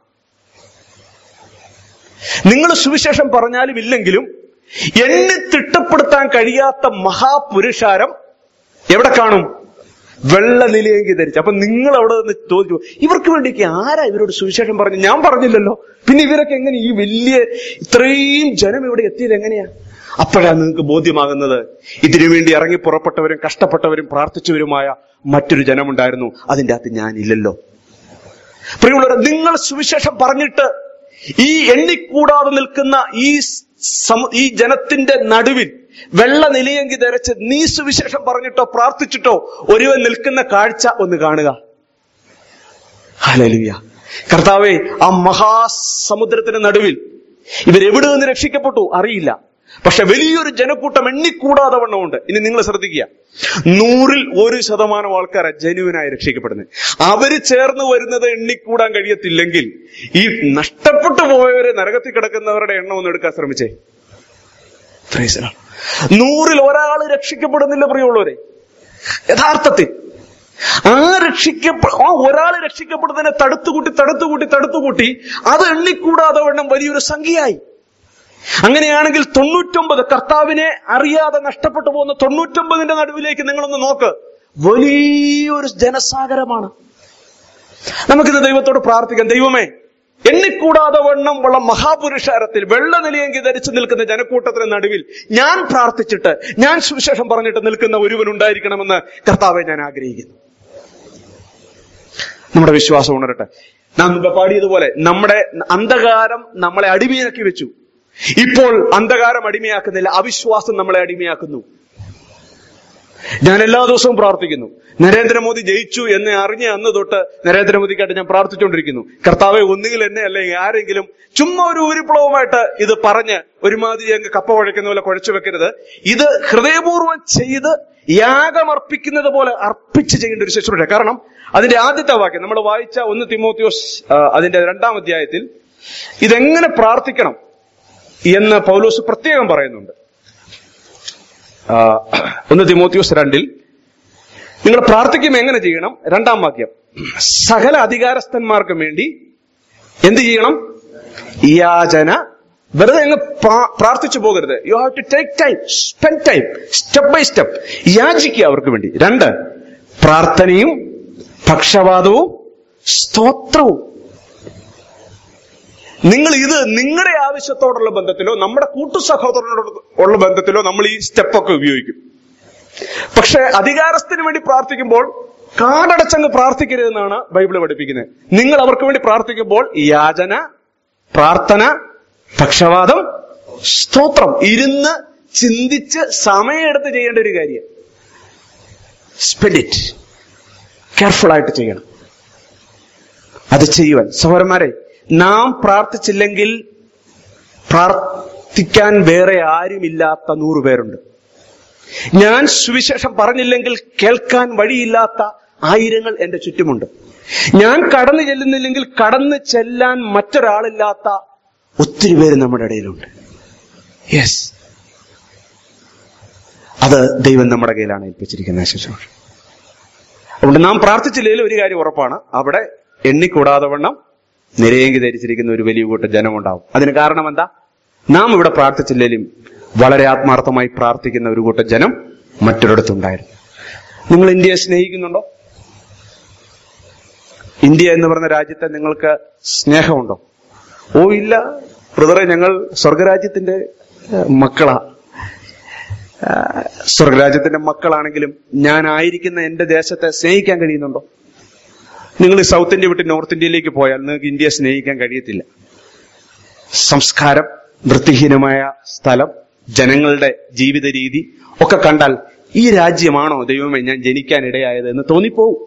നിങ്ങൾ സുവിശേഷം പറഞ്ഞാലും ഇല്ലെങ്കിലും എണ്ണി തിട്ടപ്പെടുത്താൻ കഴിയാത്ത മഹാപുരുഷാരം എവിടെ കാണും? വെള്ള നിലയെങ്കി ധരിച്ചു. അപ്പൊ നിങ്ങൾ അവിടെ നിന്ന് ചോദിച്ചു, ഇവർക്ക് വേണ്ടിയൊക്കെ ആരാ ഇവരോട് സുവിശേഷം പറഞ്ഞു? ഞാൻ പറഞ്ഞില്ലല്ലോ. പിന്നെ ഇവരൊക്കെ എങ്ങനെ ഈ ഇത്രയും ജനം ഇവിടെ എത്തിയത് എങ്ങനെയാ? അപ്പോഴാണ് നിങ്ങൾക്ക് ബോധ്യമാകുന്നത്, ഇതിനു വേണ്ടി ഇറങ്ങി പുറപ്പെട്ടവരും കഷ്ടപ്പെട്ടവരും പ്രാർത്ഥിച്ചവരുമായ മറ്റൊരു ജനമുണ്ടായിരുന്നു. അതിൻ്റെ അകത്ത് ഞാനില്ലല്ലോ. പ്രിയമുള്ളവരെ, നിങ്ങൾ സുവിശേഷം പറഞ്ഞിട്ട് ഈ എണ്ണിക്കൂടാതെ നിൽക്കുന്ന ഈ ജനത്തിന്റെ നടുവിൽ വെള്ള നിലയെങ്കി ധരിച്ച് നീ സുവിശേഷം പറഞ്ഞിട്ടോ പ്രാർത്ഥിച്ചിട്ടോ ഒരുവൻ നിൽക്കുന്ന കാഴ്ച ഒന്ന് കാണുക. ഹല്ലേലൂയ. കർത്താവേ, ആ മഹാസമുദ്രത്തിന്റെ നടുവിൽ ഇവരെവിടെ നിന്ന് രക്ഷിക്കപ്പെട്ടു അറിയില്ല. പക്ഷെ വലിയൊരു ജനക്കൂട്ടം എണ്ണിക്കൂടാതെ വണ്ണമുണ്ട്. ഇനി നിങ്ങൾ ശ്രദ്ധിക്കുക, 100-ൽ 1% ആൾക്കാരെ ജനുവിനായി രക്ഷിക്കപ്പെടുന്നത്. അവര് ചേർന്ന് വരുന്നത് എണ്ണിക്കൂടാൻ കഴിയത്തില്ലെങ്കിൽ ഈ നഷ്ടപ്പെട്ടു പോയവരെ, നരകത്തിൽ കിടക്കുന്നവരുടെ എണ്ണം ഒന്ന് എടുക്കാൻ ശ്രമിച്ചേ. 100-ൽ 1 രക്ഷിക്കപ്പെടുന്നില്ല പ്രിയമുള്ളവരെ. യഥാർത്ഥത്തിൽ ആ ഒരാൾ രക്ഷിക്കപ്പെടുന്നതിനെ തടുത്തുകൂട്ടി അത് എണ്ണിക്കൂടാതെ വണ്ണം വലിയൊരു സംഖ്യയായി. അങ്ങനെയാണെങ്കിൽ 99 കർത്താവിനെ അറിയാതെ നഷ്ടപ്പെട്ടു പോകുന്ന 99ന്റെ നടുവിലേക്ക് നിങ്ങളൊന്ന് നോക്ക്. വലിയൊരു ജനസാഗരമാണ്. നമുക്കിന്ന് ദൈവത്തോട് പ്രാർത്ഥിക്കാം, ദൈവമേ, എണ്ണിക്കൂടാതെ വണ്ണം ഉള്ള മഹാപുരുഷാരത്തിൽ വെള്ള നിലയെങ്കി ധരിച്ചു നിൽക്കുന്ന ജനക്കൂട്ടത്തിന് നടുവിൽ ഞാൻ പ്രാർത്ഥിച്ചിട്ട്, ഞാൻ സുവിശേഷം പറഞ്ഞിട്ട് നിൽക്കുന്ന ഒരുവൻ ഉണ്ടായിരിക്കണമെന്ന് കർത്താവെ ഞാൻ ആഗ്രഹിക്കുന്നു. നമ്മുടെ വിശ്വാസം ഉണരട്ടെ. നാം മുമ്പ് പാടിയതുപോലെ നമ്മുടെ അന്ധകാരം നമ്മളെ അടിമയാക്കി വെച്ചു. ഇപ്പോൾ അന്ധകാരം അടിമയാക്കുന്നില്ല, അവിശ്വാസം നമ്മളെ അടിമയാക്കുന്നു. ഞാൻ എല്ലാ ദിവസവും പ്രാർത്ഥിക്കുന്നു. നരേന്ദ്രമോദി ജയിച്ചു എന്ന് അറിഞ്ഞ അന്ന് തൊട്ട് നരേന്ദ്രമോദിക്കായിട്ട് ഞാൻ പ്രാർത്ഥിച്ചുകൊണ്ടിരിക്കുന്നു. കർത്താവെ, ഒന്നുകിൽ എന്നെ അല്ലെങ്കിൽ ആരെങ്കിലും ചുമ്മാ ഒരു ഊരിപ്ലവമായിട്ട് ഇത് പറഞ്ഞ് ഒരുമാതിരി അങ്ങ് കപ്പ കുഴയ്ക്കുന്ന പോലെ കുഴച്ചു വെക്കരുത്. ഇത് ഹൃദയപൂർവ്വം ചെയ്ത് യാഗമർപ്പിക്കുന്നത് പോലെ അർപ്പിച്ച് ചെയ്യേണ്ട ഒരു ശുശ്രൂഷ. കാരണം അതിന്റെ ആദ്യത്തെ വാക്യം നമ്മൾ വായിച്ച 1 തിമോത്തിയോസ് അതിന്റെ 2-ാം അധ്യായത്തിൽ ഇതെങ്ങനെ പ്രാർത്ഥിക്കണം എന്ന് പൗലോസ് പ്രത്യേകം പറയുന്നുണ്ട്. 1 തിമോത്തിയോസ് 2-ൽ നിങ്ങൾ പ്രാർത്ഥിക്കുമ്പോൾ എങ്ങനെ ചെയ്യണം? 2-ാം വാക്യം, സകല അധികാരസ്ഥന്മാർക്കും വേണ്ടി എന്ത് ചെയ്യണം? യാചന. വെറുതെ അങ്ങ് പ്രാർത്ഥിച്ചു പോകരുത്. You have to take time, spend time, step by step യാചിക്കുക അവർക്ക് വേണ്ടി. 2, പ്രാർത്ഥനയും പക്ഷപാതവും സ്തോത്രവും. നിങ്ങൾ ഇത് നിങ്ങളുടെ ആവശ്യത്തോടുള്ള ബന്ധത്തിലോ നമ്മുടെ കൂട്ടു സഹോദരനോട് ഉള്ള ബന്ധത്തിലോ നമ്മൾ ഈ സ്റ്റെപ്പൊക്കെ ഉപയോഗിക്കും. പക്ഷെ അധികാരത്തിന് വേണ്ടി പ്രാർത്ഥിക്കുമ്പോൾ കാടടച്ചങ്ങ് പ്രാർത്ഥിക്കരുതെന്നാണ് ബൈബിള് പഠിപ്പിക്കുന്നത്. നിങ്ങൾ അവർക്ക് വേണ്ടി പ്രാർത്ഥിക്കുമ്പോൾ യാചന, പ്രാർത്ഥന, പക്ഷപാതം, സ്തോത്രം ഇരുന്ന് ചിന്തിച്ച് സമയമെടുത്ത് ചെയ്യേണ്ട ഒരു കാര്യം. സ്പെൻഡ് ഇറ്റ്, കെയർഫുൾ ആയിട്ട് ചെയ്യണം. അത് ചെയ്യുവാൻ സഹോദരന്മാരെ, നാം പ്രാർത്ഥിച്ചില്ലെങ്കിൽ പ്രാർത്ഥിക്കാൻ വേറെ ആരുമില്ലാത്ത 100 പേരുണ്ട്. ഞാൻ സുവിശേഷം പറഞ്ഞില്ലെങ്കിൽ കേൾക്കാൻ വഴിയില്ലാത്ത 1000 എന്റെ ചുറ്റുമുണ്ട്. ഞാൻ കടന്നു ചെല്ലുന്നില്ലെങ്കിൽ കടന്നു ചെല്ലാൻ മറ്റൊരാളില്ലാത്ത ഒത്തിരി പേര് നമ്മുടെ ഇടയിലുണ്ട്. യെസ്, അത് ദൈവം നമ്മുടെ കയ്യിലാണ് ഏൽപ്പിച്ചിരിക്കുന്ന ശുശ്രൂഷ. അതുകൊണ്ട് നാം പ്രാർത്ഥിച്ചില്ലെങ്കിൽ ഒരു കാര്യം ഉറപ്പാണ്, അവിടെ എണ്ണിക്കൂടാതെ വണ്ണം നിരയേങ്കി ധരിച്ചിരിക്കുന്ന ഒരു വലിയ കൂട്ടം ജനമുണ്ടാവും. അതിന് കാരണം എന്താ? നാം ഇവിടെ പ്രാർത്ഥിച്ചില്ലെങ്കിലും വളരെ ആത്മാർത്ഥമായി പ്രാർത്ഥിക്കുന്ന ഒരു കൂട്ടം ജനം മറ്റൊരിടത്തുണ്ടായിരുന്നു. നിങ്ങൾ ഇന്ത്യയെ സ്നേഹിക്കുന്നുണ്ടോ? ഇന്ത്യ എന്ന് പറഞ്ഞ രാജ്യത്തെ നിങ്ങൾക്ക് സ്നേഹമുണ്ടോ? ഓ ഇല്ല ബ്രദറെ, ഞങ്ങൾ സ്വർഗരാജ്യത്തിന്റെ മക്കളാ. സ്വർഗരാജ്യത്തിന്റെ മക്കളാണെങ്കിലും ഞാൻ ആയിരിക്കുന്ന എന്റെ ദേശത്തെ സ്നേഹിക്കാൻ കഴിയുന്നുണ്ടോ? നിങ്ങൾ സൗത്ത് ഇന്ത്യ വിട്ട് നോർത്ത് ഇന്ത്യയിലേക്ക് പോയാൽ നിങ്ങൾക്ക് ഇന്ത്യയെ സ്നേഹിക്കാൻ കഴിയത്തില്ല. സംസ്കാരം, വൃത്തിഹീനമായ സ്ഥലം, ജനങ്ങളുടെ ജീവിത രീതി ഒക്കെ കണ്ടാൽ ഈ രാജ്യമാണോ ദൈവമേ ഞാൻ ജനിക്കാൻ ഇടയായത് എന്ന് തോന്നിപ്പോവും.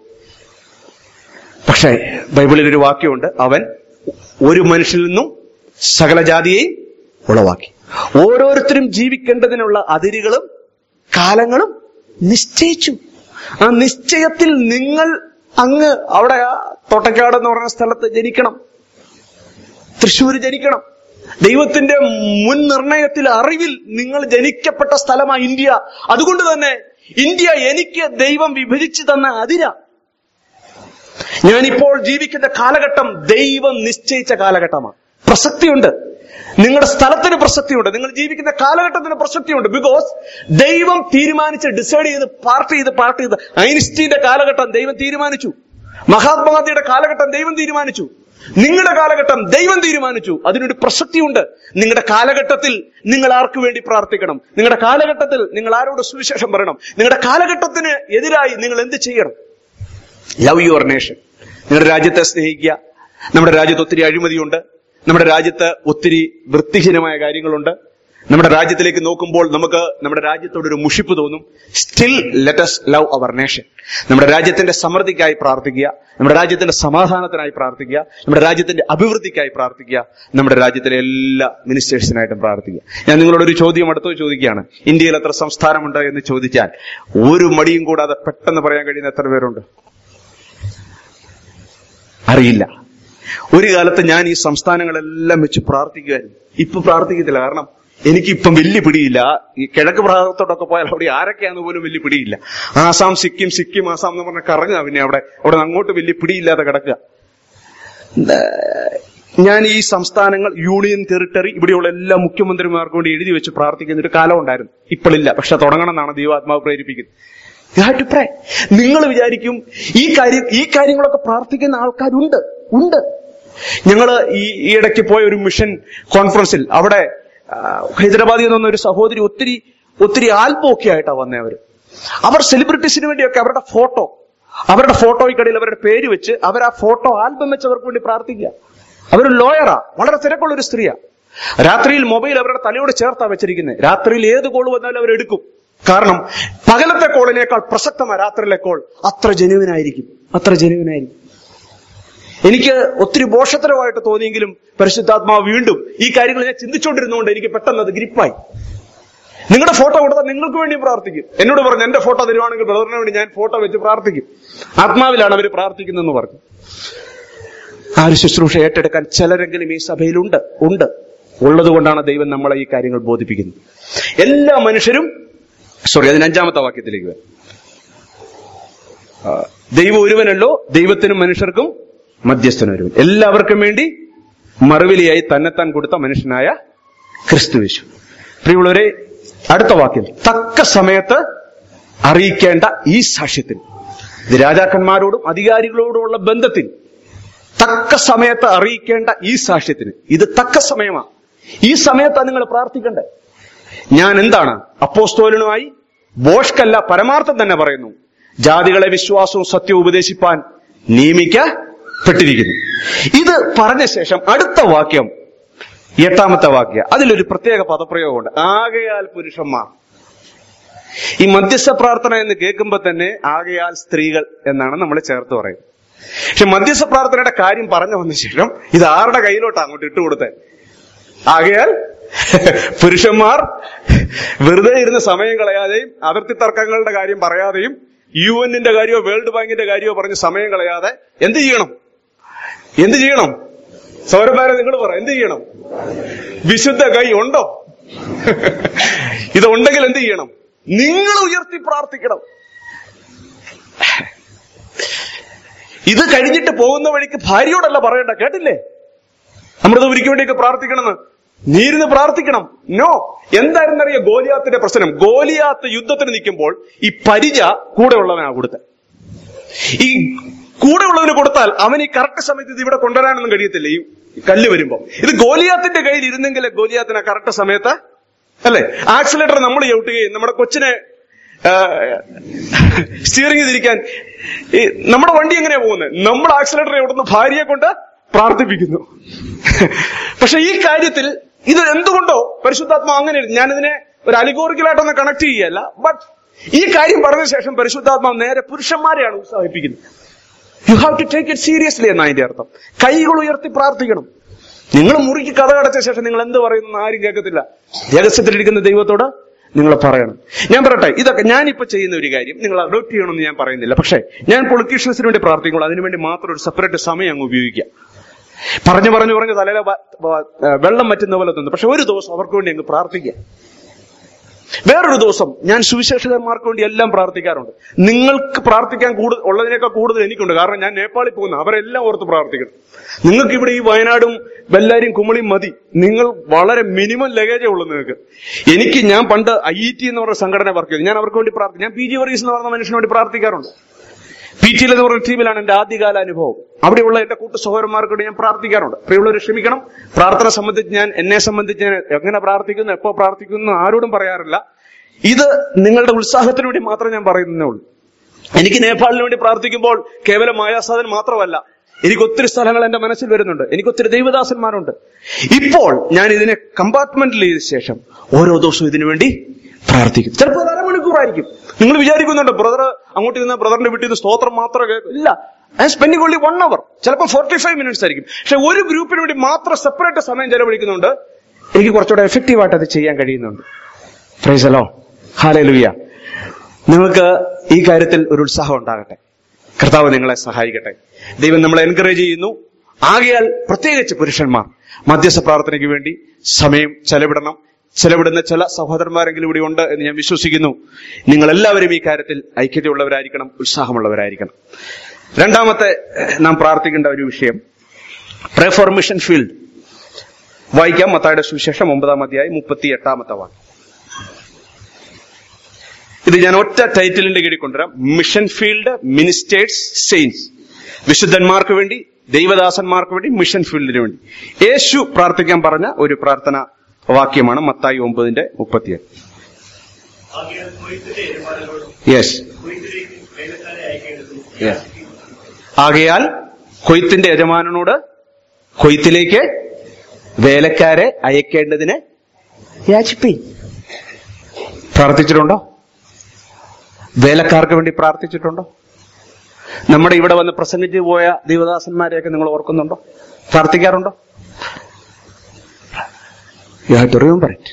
പക്ഷേ ബൈബിളിലൊരു വാക്യമുണ്ട്, അവൻ ഒരു മനുഷ്യനിൽ നിന്നും സകല ജാതിയെയും ഉളവാക്കി. ഓരോരുത്തരും ജീവിക്കേണ്ടതിനുള്ള അതിരുകളും കാലങ്ങളും നിശ്ചയിച്ചു. ആ നിശ്ചയത്തിൽ നിങ്ങൾ അങ്ങ് അവിടെ തോട്ടക്കാട് എന്ന് പറയുന്ന സ്ഥലത്ത് ജനിക്കണം, തൃശ്ശൂര് ജനിക്കണം. ദൈവത്തിന്റെ മുൻ നിർണയത്തിൽ, അറിവിൽ നിങ്ങൾ ജനിക്കപ്പെട്ട സ്ഥലമാണ് ഇന്ത്യ. അതുകൊണ്ട് തന്നെ ഇന്ത്യ എനിക്ക് ദൈവം വിഭജിച്ചു തന്ന അതിര. ഞാനിപ്പോൾ ജീവിക്കുന്ന കാലഘട്ടം ദൈവം നിശ്ചയിച്ച കാലഘട്ടമാണ്. പ്രസക്തിയുണ്ട്, നിങ്ങളുടെ സ്ഥലത്തിന് പ്രസക്തിയുണ്ട്, നിങ്ങൾ ജീവിക്കുന്ന കാലഘട്ടത്തിന് പ്രസക്തിയുണ്ട്. ബിക്കോസ് ദൈവം തീരുമാനിച്ച് ഡിസൈഡ് ചെയ്ത് പാർട്ട് ചെയ്ത് ഐൻസ്റ്റീന്റെ കാലഘട്ടം ദൈവം തീരുമാനിച്ചു, മഹാത്മാഗാന്ധിയുടെ കാലഘട്ടം ദൈവം തീരുമാനിച്ചു, നിങ്ങളുടെ കാലഘട്ടം ദൈവം തീരുമാനിച്ചു. അതിനൊരു പ്രസക്തിയുണ്ട്. നിങ്ങളുടെ കാലഘട്ടത്തിൽ നിങ്ങൾ ആർക്ക് വേണ്ടി പ്രാർത്ഥിക്കണം? നിങ്ങളുടെ കാലഘട്ടത്തിൽ നിങ്ങൾ ആരോട് സുവിശേഷം പറയണം? നിങ്ങളുടെ കാലഘട്ടത്തിന് എതിരായി നിങ്ങൾ എന്ത് ചെയ്യണം? Love your nation. നിങ്ങളുടെ രാജ്യത്തെ സ്നേഹിക്കുക. നമ്മുടെ രാജ്യത്ത് ഒത്തിരി അഴിമതിയുണ്ട്, നമ്മുടെ രാജ്യത്ത് ഒത്തിരി വൃത്തിഹീനമായ കാര്യങ്ങളുണ്ട്. നമ്മുടെ രാജ്യത്തിലേക്ക് നോക്കുമ്പോൾ നമുക്ക് നമ്മുടെ രാജ്യത്തോടൊരു മുഷിപ്പ് തോന്നും. Still let us love our nation. നമ്മുടെ രാജ്യത്തിന്റെ സമൃദ്ധിക്കായി പ്രാർത്ഥിക്കുക, നമ്മുടെ രാജ്യത്തിന്റെ സമാധാനത്തിനായി പ്രാർത്ഥിക്കുക, നമ്മുടെ രാജ്യത്തിന്റെ അഭിവൃദ്ധിക്കായി പ്രാർത്ഥിക്കുക, നമ്മുടെ രാജ്യത്തിലെ എല്ലാ മിനിസ്റ്റേഴ്സിനായിട്ടും പ്രാർത്ഥിക്കുക. ഞാൻ നിങ്ങളോടൊരു ചോദ്യം അടുത്ത് ചോദിക്കുകയാണ്. ഇന്ത്യയിൽ എത്ര സംസ്ഥാനമുണ്ട് എന്ന് ചോദിച്ചാൽ ഒരു മടിയും കൂടാതെ പെട്ടെന്ന് പറയാൻ കഴിയുന്ന എത്ര പേരുണ്ട്? അറിയില്ല. ഒരു കാലത്ത് ഞാൻ ഈ സംസ്ഥാനങ്ങളെല്ലാം വെച്ച് പ്രാർത്ഥിക്കുമായിരുന്നു. ഇപ്പൊ പ്രാർത്ഥിക്കത്തില്ല. കാരണം എനിക്കിപ്പം വലിയ പിടിയില്ല. ഈ കിഴക്ക് ഭാഗത്തോട്ടൊക്കെ പോയാൽ അവിടെ ആരൊക്കെയാന്ന് പോലും വലിയ പിടിയില്ല. ആസാം, സിക്കിം, ആസാം എന്ന് പറഞ്ഞ കറങ്ങുക. പിന്നെ അവിടെ അങ്ങോട്ട് വലിയ പിടിയില്ലാതെ കിടക്കുക. ഞാൻ ഈ സംസ്ഥാനങ്ങൾ, യൂണിയൻ ടെറിട്ടറി, ഇവിടെയുള്ള എല്ലാ മുഖ്യമന്ത്രിമാർക്കും വേണ്ടി എഴുതി വെച്ച് പ്രാർത്ഥിക്കുന്ന ഒരു കാലം ഉണ്ടായിരുന്നു. ഇപ്പോഴില്ല, പക്ഷെ തുടങ്ങണം എന്നാണ് ദൈവാത്മാവ് പ്രേരിപ്പിക്കുന്നത്. You have to pray. നിങ്ങൾ വിചാരിക്കും ഈ കാര്യങ്ങളൊക്കെ പ്രാർത്ഥിക്കുന്ന ആൾക്കാരുണ്ട്. ഞങ്ങള് ഈ ഇടയ്ക്ക് പോയ ഒരു മിഷൻ കോൺഫറൻസിൽ, അവിടെ ഹൈദരാബാദിൽ നിന്ന് ഒരു സഹോദരി ഒത്തിരി ആൽബമൊക്കെ ആയിട്ടാണ് വന്നവര്. അവർ സെലിബ്രിറ്റീസിന് വേണ്ടിയൊക്കെ അവരുടെ ഫോട്ടോ അവരുടെ ഫോട്ടോയ്ക്കടിയിൽ അവരുടെ പേര് വെച്ച് അവർ ആ ഫോട്ടോ ആൽബം വെച്ച് അവർക്ക് വേണ്ടി പ്രാർത്ഥിക്കുക. അവരൊരു ലോയറാ, വളരെ തിരക്കുള്ള ഒരു സ്ത്രീയാ. രാത്രിയിൽ മൊബൈൽ അവരുടെ തലയോട് ചേർത്താ വെച്ചിരിക്കുന്നത്. രാത്രിയിൽ ഏത് കോൾ വന്നാലും അവരെടുക്കും. കാരണം പകലത്തെ കോളിനേക്കാൾ പ്രസക്തമാണ് രാത്രിയിലെ കോൾ. അത്ര ജെന്യുവിനായിരിക്കും. എനിക്ക് ഒത്തിരി ബോഷത്തരമായിട്ട് തോന്നിയെങ്കിലും പരിശുദ്ധാത്മാവ് വീണ്ടും ഈ കാര്യങ്ങൾ ഞാൻ ചിന്തിച്ചുകൊണ്ടിരുന്നതുകൊണ്ട് എനിക്ക് പെട്ടെന്ന് അത് ഗ്രിപ്പായി. നിങ്ങളുടെ ഫോട്ടോ കൊടുത്താൽ നിങ്ങൾക്ക് വേണ്ടി പ്രാർത്ഥിക്കും. എന്നോട് പറഞ്ഞു, എന്റെ ഫോട്ടോ തരുവാണെങ്കിൽ ബ്രദറിന് വേണ്ടി ഞാൻ ഫോട്ടോ വെച്ച് പ്രാർത്ഥിക്കും. ആത്മാവിലാണ് അവർ പ്രാർത്ഥിക്കുന്നതെന്ന് പറഞ്ഞു. ആ ഒരു ശുശ്രൂഷ ഏറ്റെടുക്കാൻ ചിലരെങ്കിലും ഈ സഭയിലുണ്ട്. ഉള്ളത് കൊണ്ടാണ് ദൈവം നമ്മളെ ഈ കാര്യങ്ങൾ ബോധിപ്പിക്കുന്നത്. എല്ലാ മനുഷ്യരും അതിന് 5-ാമത്തെ വാക്യത്തിലേക്ക് വരാം. ദൈവം ഒരുവനല്ലോ, ദൈവത്തിനും മനുഷ്യർക്കും മധ്യസ്ഥനൊരുവൻ, എല്ലാവർക്കും വേണ്ടി മറുവിലയായി തന്നെത്താൻ കൊടുത്ത മനുഷ്യനായ ക്രിസ്തുയേശു. പ്രിയമുള്ളവരെ, അടുത്ത വാക്യം, തക്ക സമയത്ത് അറിയിക്കേണ്ട ഈ സാക്ഷ്യത്തിന്. ഇത് രാജാക്കന്മാരോടും അധികാരികളോടുമുള്ള ബന്ധത്തിൽ തക്ക സമയത്ത് അറിയിക്കേണ്ട ഈ സാക്ഷ്യത്തിന്. ഇത് തക്ക സമയമാണ്. ഈ സമയത്താണ് നിങ്ങൾ പ്രാർത്ഥിക്കേണ്ടത്. ഞാൻ എന്താണ് അപ്പോസ്തലനുമായി ബോഷ്കല്ല, പരമാർത്ഥം തന്നെ പറയുന്നു, ജാതികളെ വിശ്വാസവും സത്യവും ഉപദേശിപ്പാൻ നിയമിക്കപ്പെട്ടിരിക്കുന്നു. ഇത് പറഞ്ഞ ശേഷം അടുത്ത വാക്യം, 8-ാമത്തെ വാക്യം, അതിലൊരു പ്രത്യേക പദപ്രയോഗമുണ്ട്. ആകയാൽ പുരുഷന്മാർ. ഈ മധ്യസ്ഥ പ്രാർത്ഥന എന്ന് കേൾക്കുമ്പോൾ തന്നെ ആകയാൽ സ്ത്രീകൾ എന്നാണ് നമ്മൾ ചേർത്ത് പറയുന്നത്. പക്ഷെ മധ്യസ്ഥ പ്രാർത്ഥനയുടെ കാര്യം പറഞ്ഞു വന്ന ശേഷം ഇത് ആരുടെ കയ്യിലോട്ടാണ് അങ്ങോട്ട് ഇട്ടുകൊടുത്തത്? ആകയാൽ പുരുഷന്മാർ വെറുതെ ഇരുന്ന് സമയം കളയാതെയും അതിർത്തി തർക്കങ്ങളുടെ കാര്യം പറയാതെയും UN-ന്റെ കാര്യമോ വേൾഡ് ബാങ്കിന്റെ കാര്യമോ പറഞ്ഞ് സമയം കളയാതെ എന്ത് ചെയ്യണം? സൗരഭാരം നിങ്ങൾ പറ, എന്ത് ചെയ്യണം? വിശുദ്ധ കൈ ഉണ്ടോ? ഇതുണ്ടെങ്കിൽ എന്ത് ചെയ്യണം? നിങ്ങൾ ഉയർത്തി പ്രാർത്ഥിക്കണം. ഇത് കഴിഞ്ഞിട്ട് പോകുന്ന വഴിക്ക് ഭാര്യയോടല്ല പറയണ്ട, കേട്ടില്ലേ? അമൃതപുരിക്ക് വേണ്ടിയൊക്കെ പ്രാർത്ഥിക്കണമെന്ന്. നീരിന്ന് പ്രാർത്ഥിക്കണം. നോ. എന്തായിരുന്നറിയ ഗോലിയാത്തിന്റെ പ്രശ്നം? ഗോലിയാത്ത് യുദ്ധത്തിന് നിൽക്കുമ്പോൾ ഈ പരിച കൂടെ ഉള്ളവനാ കൊടുത്തത്. ഈ കൂടെ ഉള്ളവന് കൊടുത്താൽ അവൻ ഈ കറക്റ്റ് സമയത്ത് ഇത് ഇവിടെ കൊണ്ടുവരാനൊന്നും കഴിയത്തില്ല. ഈ കല്ല് വരുമ്പോ ഇത് ഗോലിയാത്തിന്റെ കയ്യിൽ ഇരുന്നെങ്കിൽ ഗോലിയാത്തിന് കറക്റ്റ് സമയത്ത്, അല്ലെ, ആക്സിലേറ്റർ നമ്മൾ ചവിട്ടുകയും നമ്മുടെ കൊച്ചിനെ സ്റ്റിയറിംഗ് തിരിക്കാൻ നമ്മുടെ വണ്ടി എങ്ങനെയാ പോകുന്നത്? നമ്മൾ ആക്സിലേറ്റർ എവിടുന്ന് ഭാര്യയെ കൊണ്ട് പ്രാർത്ഥിപ്പിക്കുന്നു. പക്ഷെ ഈ കാര്യത്തിൽ ഇത് എന്തുകൊണ്ടോ പരിശുദ്ധാത്മാ അങ്ങനെ, ഞാനിതിനെ ഒരു അലിഗോറിക്കലായിട്ടൊന്ന് കണക്ട് ചെയ്യല്ല, ബട്ട് ഈ കാര്യം പറഞ്ഞ ശേഷം പരിശുദ്ധാത്മാവ് നേരെ പുരുഷന്മാരെയാണ് ഉത്സാഹിപ്പിക്കുന്നത്. You have to take it seriously എന്നാ അതിന്റെ അർത്ഥം. കൈകൾ ഉയർത്തി പ്രാർത്ഥിക്കണം. നിങ്ങൾ മുറിക്ക് കഥ കടച്ച ശേഷം നിങ്ങൾ എന്ത് പറയുന്നു ആരും കേൾക്കത്തില്ല. രഹസ്യത്തിലിരിക്കുന്ന ദൈവത്തോട് നിങ്ങൾ പറയണം. ഞാൻ പറയട്ടെ, ഇതൊക്കെ ഞാനിപ്പോ ചെയ്യുന്ന ഒരു കാര്യം നിങ്ങൾ അഡോപ്റ്റ് ചെയ്യണമെന്ന് ഞാൻ പറയുന്നില്ല. പക്ഷേ ഞാൻ പൊളിറ്റീഷ്യൻസിന് വേണ്ടി പ്രാർത്ഥിക്കുള്ളൂ. അതിനുവേണ്ടി മാത്രം ഒരു സെപ്പറേറ്റ് സമയം അങ്ങ് ഉപയോഗിക്കാം. പറഞ്ഞു തലയിലെ വെള്ളം വറ്റുന്ന പോലെ തോന്നുന്നു. പക്ഷെ ഒരു ദിവസം അവർക്ക് വേണ്ടി അങ്ങ് പ്രാർത്ഥിക്കുക. വേറൊരു ദിവസം ഞാൻ സുവിശേഷകന്മാർക്ക് വേണ്ടി എല്ലാം പ്രാർത്ഥിക്കാറുണ്ട്. നിങ്ങൾക്ക് പ്രാർത്ഥിക്കാൻ ഉള്ളതിനേക്കാൾ കൂടുതൽ എനിക്കുണ്ട്. കാരണം ഞാൻ നേപ്പാളിൽ പോകുന്നു, അവരെല്ലാം ഓർത്ത് പ്രാർത്ഥിക്കണം. നിങ്ങൾക്ക് ഇവിടെ ഈ വയനാടും ബെല്ലാരിയും കുമളിയും മതി. നിങ്ങൾ വളരെ മിനിമം ലഗേജേ ഉള്ളൂ നിങ്ങൾക്ക്. ഞാൻ പണ്ട് IET എന്ന് പറഞ്ഞ സംഘടന വർക്ക് ചെയ്തു. ഞാൻ അവർക്ക് വേണ്ടി പ്രാർത്ഥിക്കും. ഞാൻ PG വർഗീസ് എന്ന് പറഞ്ഞ മനുഷ്യന് വേണ്ടി പ്രാർത്ഥിക്കാറുണ്ട്. PTL എന്ന് പറഞ്ഞ ടീമിലാണ് എന്റെ ആദ്യകാല അനുഭവം. അവിടെയുള്ള എന്റെ കൂട്ടു സഹോദരന്മാർക്ക് വേണ്ടി ഞാൻ പ്രാർത്ഥിക്കാറുണ്ട്. പ്രിയമുള്ളവർ ക്ഷമിക്കണം, പ്രാർത്ഥന സംബന്ധിച്ച് എന്നെ സംബന്ധിച്ച് ഞാൻ എങ്ങനെ പ്രാർത്ഥിക്കുന്നു, എപ്പോ പ്രാർത്ഥിക്കുന്നു ആരോടും പറയാറില്ല. ഇത് നിങ്ങളുടെ ഉത്സാഹത്തിന് വേണ്ടി മാത്രം ഞാൻ പറയുന്നേ ഉള്ളൂ. എനിക്ക് നേപ്പാളിന് വേണ്ടി പ്രാർത്ഥിക്കുമ്പോൾ കേവലം മായാസാധൻ മാത്രമല്ല, എനിക്ക് ഒത്തിരി സ്ഥലങ്ങൾ എന്റെ മനസ്സിൽ വരുന്നുണ്ട്. എനിക്ക് ഒത്തിരി ദൈവദാസന്മാരുണ്ട്. ഇപ്പോൾ ഞാൻ ഇതിനെ കമ്പാർട്ട്മെന്റിൽ ചെയ്ത ശേഷം ഓരോ ദിവസവും ഇതിനു വേണ്ടി പ്രാർത്ഥിക്കും. ചിലപ്പോൾ 1/2 മണിക്കൂറായിരിക്കും. നിങ്ങൾ വിചാരിക്കുന്നുണ്ട് ബ്രദർ അങ്ങോട്ട് ഇരുന്ന ബ്രദറിന്റെ വീട്ടിൽ നിന്ന് സ്തോത്രം മാത്രം ഇല്ല. I am spending only 1 hour, ചിലപ്പോൾ 45 minutes ആയിരിക്കും. പക്ഷെ ഒരു ഗ്രൂപ്പിന് വേണ്ടി മാത്രം സെപ്പറേറ്റ് സമയം ചെലവഴിക്കുന്നുണ്ട്. എനിക്ക് കുറച്ചുകൂടെ എഫക്റ്റീവായിട്ട് അത് ചെയ്യാൻ കഴിയുന്നുണ്ട്. Praise the lord, hallelujah. നിങ്ങൾക്ക് ഈ കാര്യത്തിൽ ഒരു ഉത്സാഹം ഉണ്ടാകട്ടെ. കർത്താവ് നിങ്ങളെ സഹായിക്കട്ടെ. ദൈവം നമ്മളെ എൻകറേജ് ചെയ്യുന്നു. ആകയാൽ പ്രത്യേകിച്ച് പുരുഷന്മാർ മധ്യസ്ഥ പ്രാർത്ഥനയ്ക്ക് വേണ്ടി സമയം ചെലവിടുന്ന ചില സഹോദരന്മാരെങ്കിലും ഇവിടെ ഉണ്ട് എന്ന് ഞാൻ വിശ്വസിക്കുന്നു. നിങ്ങൾ എല്ലാവരും ഈ കാര്യത്തിൽ ഐക്യതയുള്ളവരായിരിക്കണം, ഉത്സാഹമുള്ളവരായിരിക്കണം. രണ്ടാമത്തെ നാം പ്രാർത്ഥിക്കേണ്ട ഒരു വിഷയം പ്രേ ഫോർ മിഷൻ ഫീൽഡ്. വായിക്കാം. മത്തായിയുടെ സുവിശേഷം 9-ാം അധ്യായം 38-ാമത്തെ വാക്യം. ഇത് ഞാൻ ഒറ്റ ടൈറ്റിലിന്റെ കീഴിൽ കൊണ്ടുവരാം. Mission field, ministers, saints. വിശുദ്ധന്മാർക്ക് വേണ്ടി, ദൈവദാസന്മാർക്ക് വേണ്ടി, മിഷൻ ഫീൽഡിന് വേണ്ടി യേശു പ്രാർത്ഥിക്കാൻ പറഞ്ഞ ഒരു പ്രാർത്ഥന വാക്യമാണ് മത്തായി 9:38. യെസ്, ആകയാൽ കൊയ്ത്തിന്റെ യജമാനനോട് കൊയ്ത്തിലേക്ക് വേലക്കാരെ അയക്കേണ്ടതിന് യാചിപ്പീൻ. പ്രാർത്ഥിച്ചിട്ടുണ്ടോ? വേലക്കാർക്ക് വേണ്ടി പ്രാർത്ഥിച്ചിട്ടുണ്ടോ? നമ്മുടെ ഇവിടെ വന്ന് പ്രസംഗിച്ചു പോയ ദൈവദാസന്മാരെയൊക്കെ നിങ്ങൾ ഓർക്കുന്നുണ്ടോ? പ്രാർത്ഥിക്കാറുണ്ടോ? You have to remember it.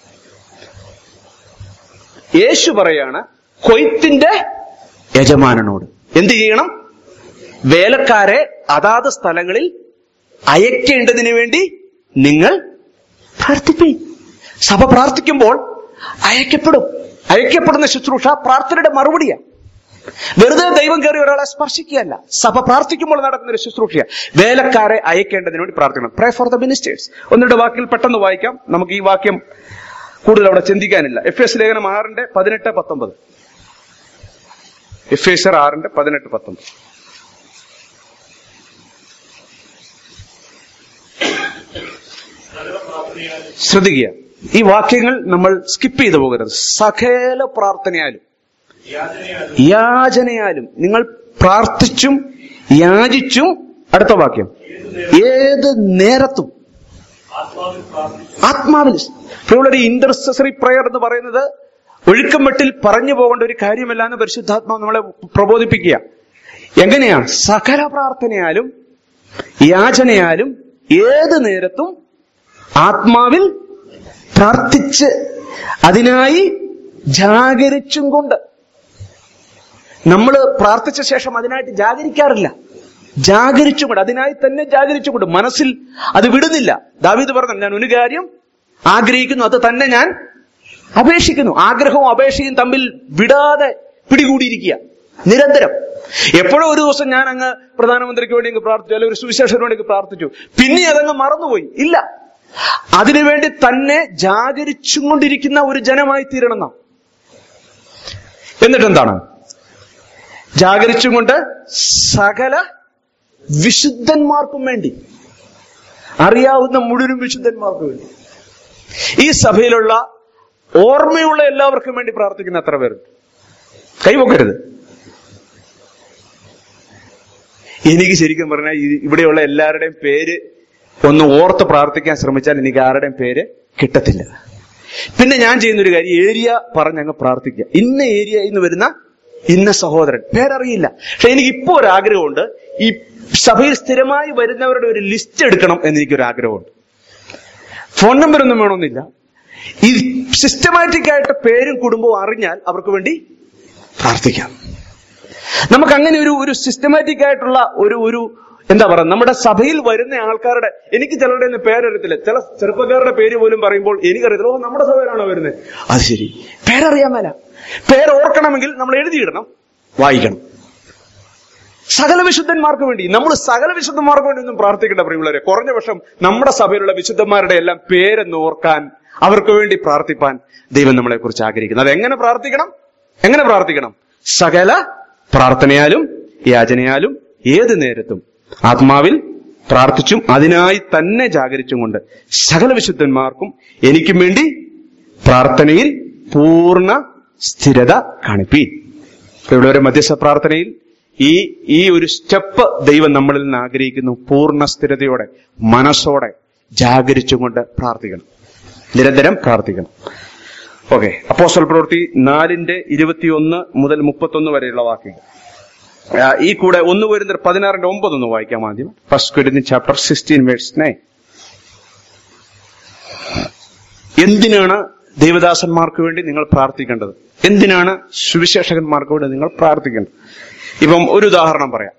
യേശു പറയാണ് കൊയ്ത്തിന്റെ യജമാനനോട് എന്ത് ചെയ്യണം? വേലക്കാരെ അതാത് സ്ഥലങ്ങളിൽ അയക്കേണ്ടതിന് വേണ്ടി നിങ്ങൾ പ്രാർത്ഥിപ്പീൻ. സഭ പ്രാർത്ഥിക്കുമ്പോൾ അയക്കപ്പെടുന്ന ശുശ്രൂഷ പ്രാർത്ഥനയുടെ മറുപടിയാണ്. വെറുതെ ദൈവം കയറി ഒരാളെ സ്പർശിക്കുകയല്ല, സഭ പ്രാർത്ഥിക്കുമ്പോൾ നടക്കുന്ന ഒരു ശുശ്രൂഷ. വേലക്കാരെ അയക്കേണ്ടതിന് വേണ്ടി പ്രാർത്ഥിക്കണം. Pray for the ministers. ഒന്നിന്റെ വാക്കിൽ പെട്ടെന്ന് വായിക്കാം, നമുക്ക് ഈ വാക്യം കൂടുതൽ അവിടെ ചിന്തിക്കാനില്ല. എഫേസ്യർ ലേഖനം 6:18-19. എഫേസ്യർ 6:18-19. ശ്രദ്ധിക്കുക, ഈ വാക്യങ്ങൾ നമ്മൾ സ്കിപ്പ് ചെയ്തു പോകരുത്. സകല പ്രാർത്ഥനയാലും യാചനയാലും നിങ്ങൾ പ്രാർത്ഥിച്ചും യാചിച്ചും, അടുത്ത വാക്യം, ഏത് നേരത്തും ആത്മാവിൽ. പ്രിയമുള്ളവരെ, ഇന്റർസെസറി പ്രയർ എന്ന് പറയുന്നത് ഒഴുക്കം വെട്ടിൽ പറഞ്ഞു പോകേണ്ട ഒരു കാര്യമല്ല എന്ന് പരിശുദ്ധാത്മാവ് നമ്മളെ പ്രബോധിപ്പിക്കുക. എങ്ങനെയാ? സകല പ്രാർത്ഥനയാലും യാചനയാലും ഏത് നേരത്തും ആത്മാവിൽ പ്രാർത്ഥിച്ച് അതിനായി ജാഗരിച്ചും കൊണ്ട്. നമ്മൾ പ്രാർത്ഥിച്ച ശേഷം അതിനായിട്ട് ജാഗരിക്കാറില്ല, ജാഗരിച്ചുകൊണ്ട്, അതിനായി തന്നെ ജാഗരിച്ചുകൊണ്ട്, മനസ്സിൽ അത് വിടുന്നില്ല. ദാവീദ് പറഞ്ഞു, ഞാൻ ഒരു കാര്യം ആഗ്രഹിക്കുന്നു, അത് തന്നെ ഞാൻ അപേക്ഷിക്കുന്നു. ആഗ്രഹവും അപേക്ഷയും തമ്മിൽ വിടാതെ പിടികൂടിയിരിക്കുക നിരന്തരം. എപ്പോഴും ഒരു ദിവസം ഞാൻ അങ്ങ് പ്രധാനമന്ത്രിക്ക് വേണ്ടി അങ്ങ് പ്രാർത്ഥിച്ചു, അല്ലെങ്കിൽ ഒരു സുവിശേഷന് വേണ്ടി പ്രാർത്ഥിച്ചു, പിന്നെ അതങ്ങ് മറന്നുപോയി. ഇല്ല, അതിനുവേണ്ടി തന്നെ ജാഗരിച്ചും കൊണ്ടിരിക്കുന്ന ഒരു ജനമായി തീരണം നാം. എന്നിട്ടെന്താണ്? ജാഗരിച്ചും കൊണ്ട് സകല വിശുദ്ധന്മാർക്കും വേണ്ടി, അറിയാവുന്ന മുഴുവൻ വിശുദ്ധന്മാർക്കും വേണ്ടി, ഈ സഭയിലുള്ള ഓർമ്മയുള്ള എല്ലാവർക്കും വേണ്ടി പ്രാർത്ഥിക്കുന്ന എത്ര പേരുണ്ട്? കൈവക്കരുത്. എനിക്ക് ശരിക്കും പറഞ്ഞാൽ ഇവിടെയുള്ള എല്ലാവരുടെയും പേര് ഒന്ന് ഓർത്ത് പ്രാർത്ഥിക്കാൻ ശ്രമിച്ചാൽ എനിക്ക് ആരുടെയും പേര് കിട്ടത്തില്ല. പിന്നെ ഞാൻ ചെയ്യുന്നൊരു കാര്യം, ഏരിയ പറഞ്ഞങ്ങ് പ്രാർത്ഥിക്കുക. ഇന്ന ഏരിയയിൽ നിന്ന് വരുന്ന ഇന്ന സഹോദരൻ, പേരറിയില്ല. പക്ഷെ എനിക്കിപ്പോ ഒരാഗ്രഹമുണ്ട്, ഈ സഭയിൽ സ്ഥിരമായി വരുന്നവരുടെ ഒരു ലിസ്റ്റ് എടുക്കണം എന്നെനിക്കൊരു ആഗ്രഹമുണ്ട്. ഫോൺ നമ്പർ ഒന്നും വേണമെന്നില്ല. ഈ സിസ്റ്റമാറ്റിക് ആയിട്ട് പേരും കുടുംബവും അറിഞ്ഞാൽ അവർക്ക് വേണ്ടി പ്രാർത്ഥിക്കാം. നമുക്ക് അങ്ങനെ ഒരു സിസ്റ്റമാറ്റിക് ആയിട്ടുള്ള ഒരു എന്താ പറയുക, നമ്മുടെ സഭയിൽ വരുന്ന ആൾക്കാരുടെ, എനിക്ക് ചിലരുടെ ഒന്നും പേരറിയത്തില്ല. ചില ചെറുപ്പക്കാരുടെ പേര് പോലും പറയുമ്പോൾ എനിക്കറിയത്തില്ല, ഓ നമ്മുടെ സഭയിലാണോ വരുന്നത്. അത് ശരി, പേരറിയാൻ മേല. പേരോർക്കണമെങ്കിൽ നമ്മൾ എഴുതിയിടണം, വായിക്കണം. സകല വിശുദ്ധന്മാർക്ക് വേണ്ടി, നമ്മൾ സകല വിശുദ്ധന്മാർക്ക് വേണ്ടി ഒന്നും പ്രാർത്ഥിക്കേണ്ട പ്രിയമുള്ളവരെ. കുറഞ്ഞ പക്ഷം നമ്മുടെ സഭയിലുള്ള വിശുദ്ധന്മാരുടെ എല്ലാം പേരെന്ന് ഓർക്കാൻ, അവർക്ക് വേണ്ടി പ്രാർത്ഥിപ്പാൻ ദൈവം നമ്മളെ കുറിച്ച് ആഗ്രഹിക്കുന്നു. അതെങ്ങനെ പ്രാർത്ഥിക്കണം? സകല പ്രാർത്ഥനയാലും യാചനയാലും ഏത് നേരത്തും ആത്മാവിൽ പ്രാർത്ഥിച്ചും അതിനായി തന്നെ ജാഗരിച്ചും കൊണ്ട് സകല വിശുദ്ധന്മാർക്കും എനിക്കും വേണ്ടി പ്രാർത്ഥനയിൽ പൂർണ്ണ സ്ഥിരത കാണിപ്പീൻ. ഇവിടെയൊരു മധ്യസ്ഥ പ്രാർത്ഥനയിൽ ഈ ഒരു സ്റ്റെപ്പ് ദൈവം നമ്മളിൽ നിന്ന് ആഗ്രഹിക്കുന്നു. പൂർണ്ണ സ്ഥിരതയോടെ, മനസ്സോടെ ജാഗരിച്ചും കൊണ്ട് പ്രാർത്ഥിക്കണം, നിരന്തരം പ്രാർത്ഥിക്കണം. ഓക്കെ, അപ്പോസ്തല പ്രവൃത്തി 4:21-31 വരെയുള്ള വാക്യങ്ങൾ. ഈ കൂടെ 1 കൊരിന്ത്യർ 16:9 ഒന്ന് വായിക്കാം ആദ്യം. 1 Corinthians chapter 16 verse 9. എന്തിനാണ് ദൈവദാസന്മാർക്ക് വേണ്ടി നിങ്ങൾ പ്രാർത്ഥിക്കേണ്ടത്? എന്തിനാണ് സുവിശേഷകന്മാർക്ക് വേണ്ടി നിങ്ങൾ പ്രാർത്ഥിക്കേണ്ടത്? ഇപ്പം ഒരു ഉദാഹരണം പറയാം.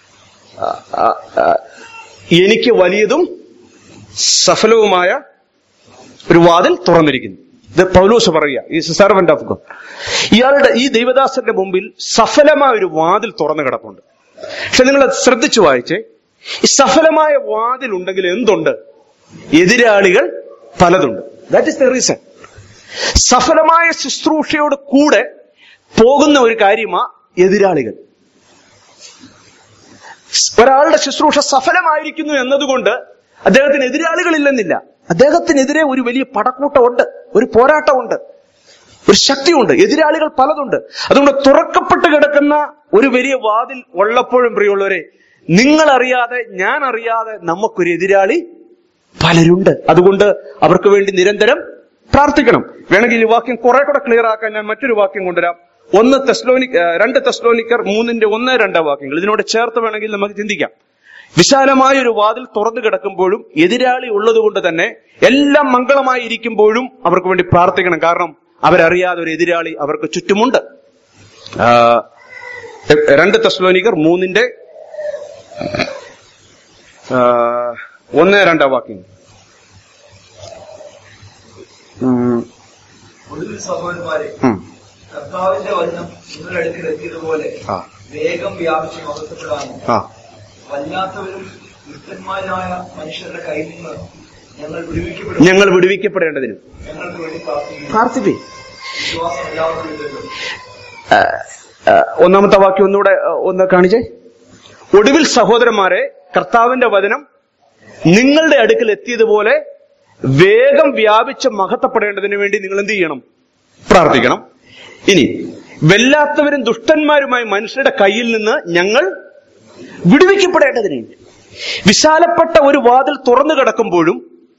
എനിക്ക് വലിയതും സഫലവുമായ ഒരു വാതിൽ തുറന്നിരിക്കുന്നു. ഇത് പൗലോസ് പറയുക, is a servant of God. ഇയാളുടെ ഈ ദൈവദാസന്റെ മുമ്പിൽ സഫലമായ ഒരു വാതിൽ തുറന്നു കിടപ്പുണ്ട്. പക്ഷെ നിങ്ങൾ ശ്രദ്ധിച്ചു വായിച്ചേ, ഈ സഫലമായ വാതിൽ ഉണ്ടെങ്കിൽ എന്തുണ്ട്? എതിരാളികൾ പലതുണ്ട്. That is the reason. സഫലമായ ശുശ്രൂഷയോട് കൂടെ പോകുന്ന ഒരു കാര്യമാ എതിരാളികൾ. ഒരാളുടെ ശുശ്രൂഷ സഫലമായിരിക്കുന്നു എന്നതുകൊണ്ട് അദ്ദേഹത്തിന് എതിരാളികളില്ലെന്നില്ല. അദ്ദേഹത്തിനെതിരെ ഒരു വലിയ പടക്കൂട്ടമുണ്ട്, ഒരു പോരാട്ടമുണ്ട്. ഒരു ശക്തിയുണ്ട്, എതിരാളികൾ പലതുണ്ട്. അതുകൊണ്ട് തുറക്കപ്പെട്ട് കിടക്കുന്ന ഒരു വലിയ വാതിൽ ഉള്ളപ്പോഴും പ്രിയമുള്ളവരെ, നിങ്ങളറിയാതെ ഞാൻ അറിയാതെ നമുക്കൊരു എതിരാളി പലരുണ്ട്. അതുകൊണ്ട് അവർക്ക് വേണ്ടി നിരന്തരം പ്രാർത്ഥിക്കണം. വേണമെങ്കിൽ ഈ വാക്യം കുറെ കൂടെ ക്ലിയർ ആക്കാൻ ഞാൻ മറ്റൊരു വാക്യം കൊണ്ടുവരാം. 2 തെസ്സലോനിക്കർ 3:1-2 വാക്യങ്ങൾ ഇതിനോട് ചേർത്ത് വേണമെങ്കിൽ നമുക്ക് ചിന്തിക്കാം. വിശാലമായ ഒരു വാതിൽ തുറന്നു കിടക്കുമ്പോഴും എതിരാളി ഉള്ളത് കൊണ്ട് തന്നെ എല്ലാം മംഗളമായി ഇരിക്കുമ്പോഴും അവർക്ക് വേണ്ടി പ്രാർത്ഥിക്കണം. കാരണം അവരറിയാതെ ഒരു എതിരാളി അവർക്ക് ചുറ്റുമുണ്ട്. 2 തെസ്സലോനിക്കർ 3:1-2 വാക്യം. സഹോദരന്മാരെ, കർത്താവിന്റെ വചനം നിങ്ങളുടെ അടുക്കൽ എത്തിയതുപോലെ വേഗം വ്യാപിച്ച് മഹത്വപ്പെടാനും വല്ലാത്തവരും ദുഷ്ടന്മാരായ മനുഷ്യരുടെ കയ്യിൽ നിന്ന് ഞങ്ങൾ വിടുവിക്കപ്പെടേണ്ടതിനും ഞങ്ങൾക്ക് വേണ്ടി പ്രാർത്ഥിപ്പി. വിശ്വാസം എല്ലാവരും. ഒന്നാമത്തെ വാക്യം ഒന്നുകൂടെ ഒന്ന് കാണിച്ചേ. ഒടുവിൽ സഹോദരന്മാരെ, കർത്താവിന്റെ വചനം നിങ്ങളുടെ അടുക്കൽ എത്തിയതുപോലെ വേഗം വ്യാപിച്ച് മഹത്വപ്പെടേണ്ടതിന് വേണ്ടി നിങ്ങൾ എന്ത് ചെയ്യണം? പ്രാർത്ഥിക്കണം. ഇനി വല്ലാത്തവരും ദുഷ്ടന്മാരുമായ മനുഷ്യരുടെ കയ്യിൽ നിന്ന് ഞങ്ങൾ വിടുവിക്കപ്പെടേണ്ടതിന്. വിശാലപ്പെട്ട ഒരു വാതിൽ തുറന്നു കിടക്കുമ്പോഴും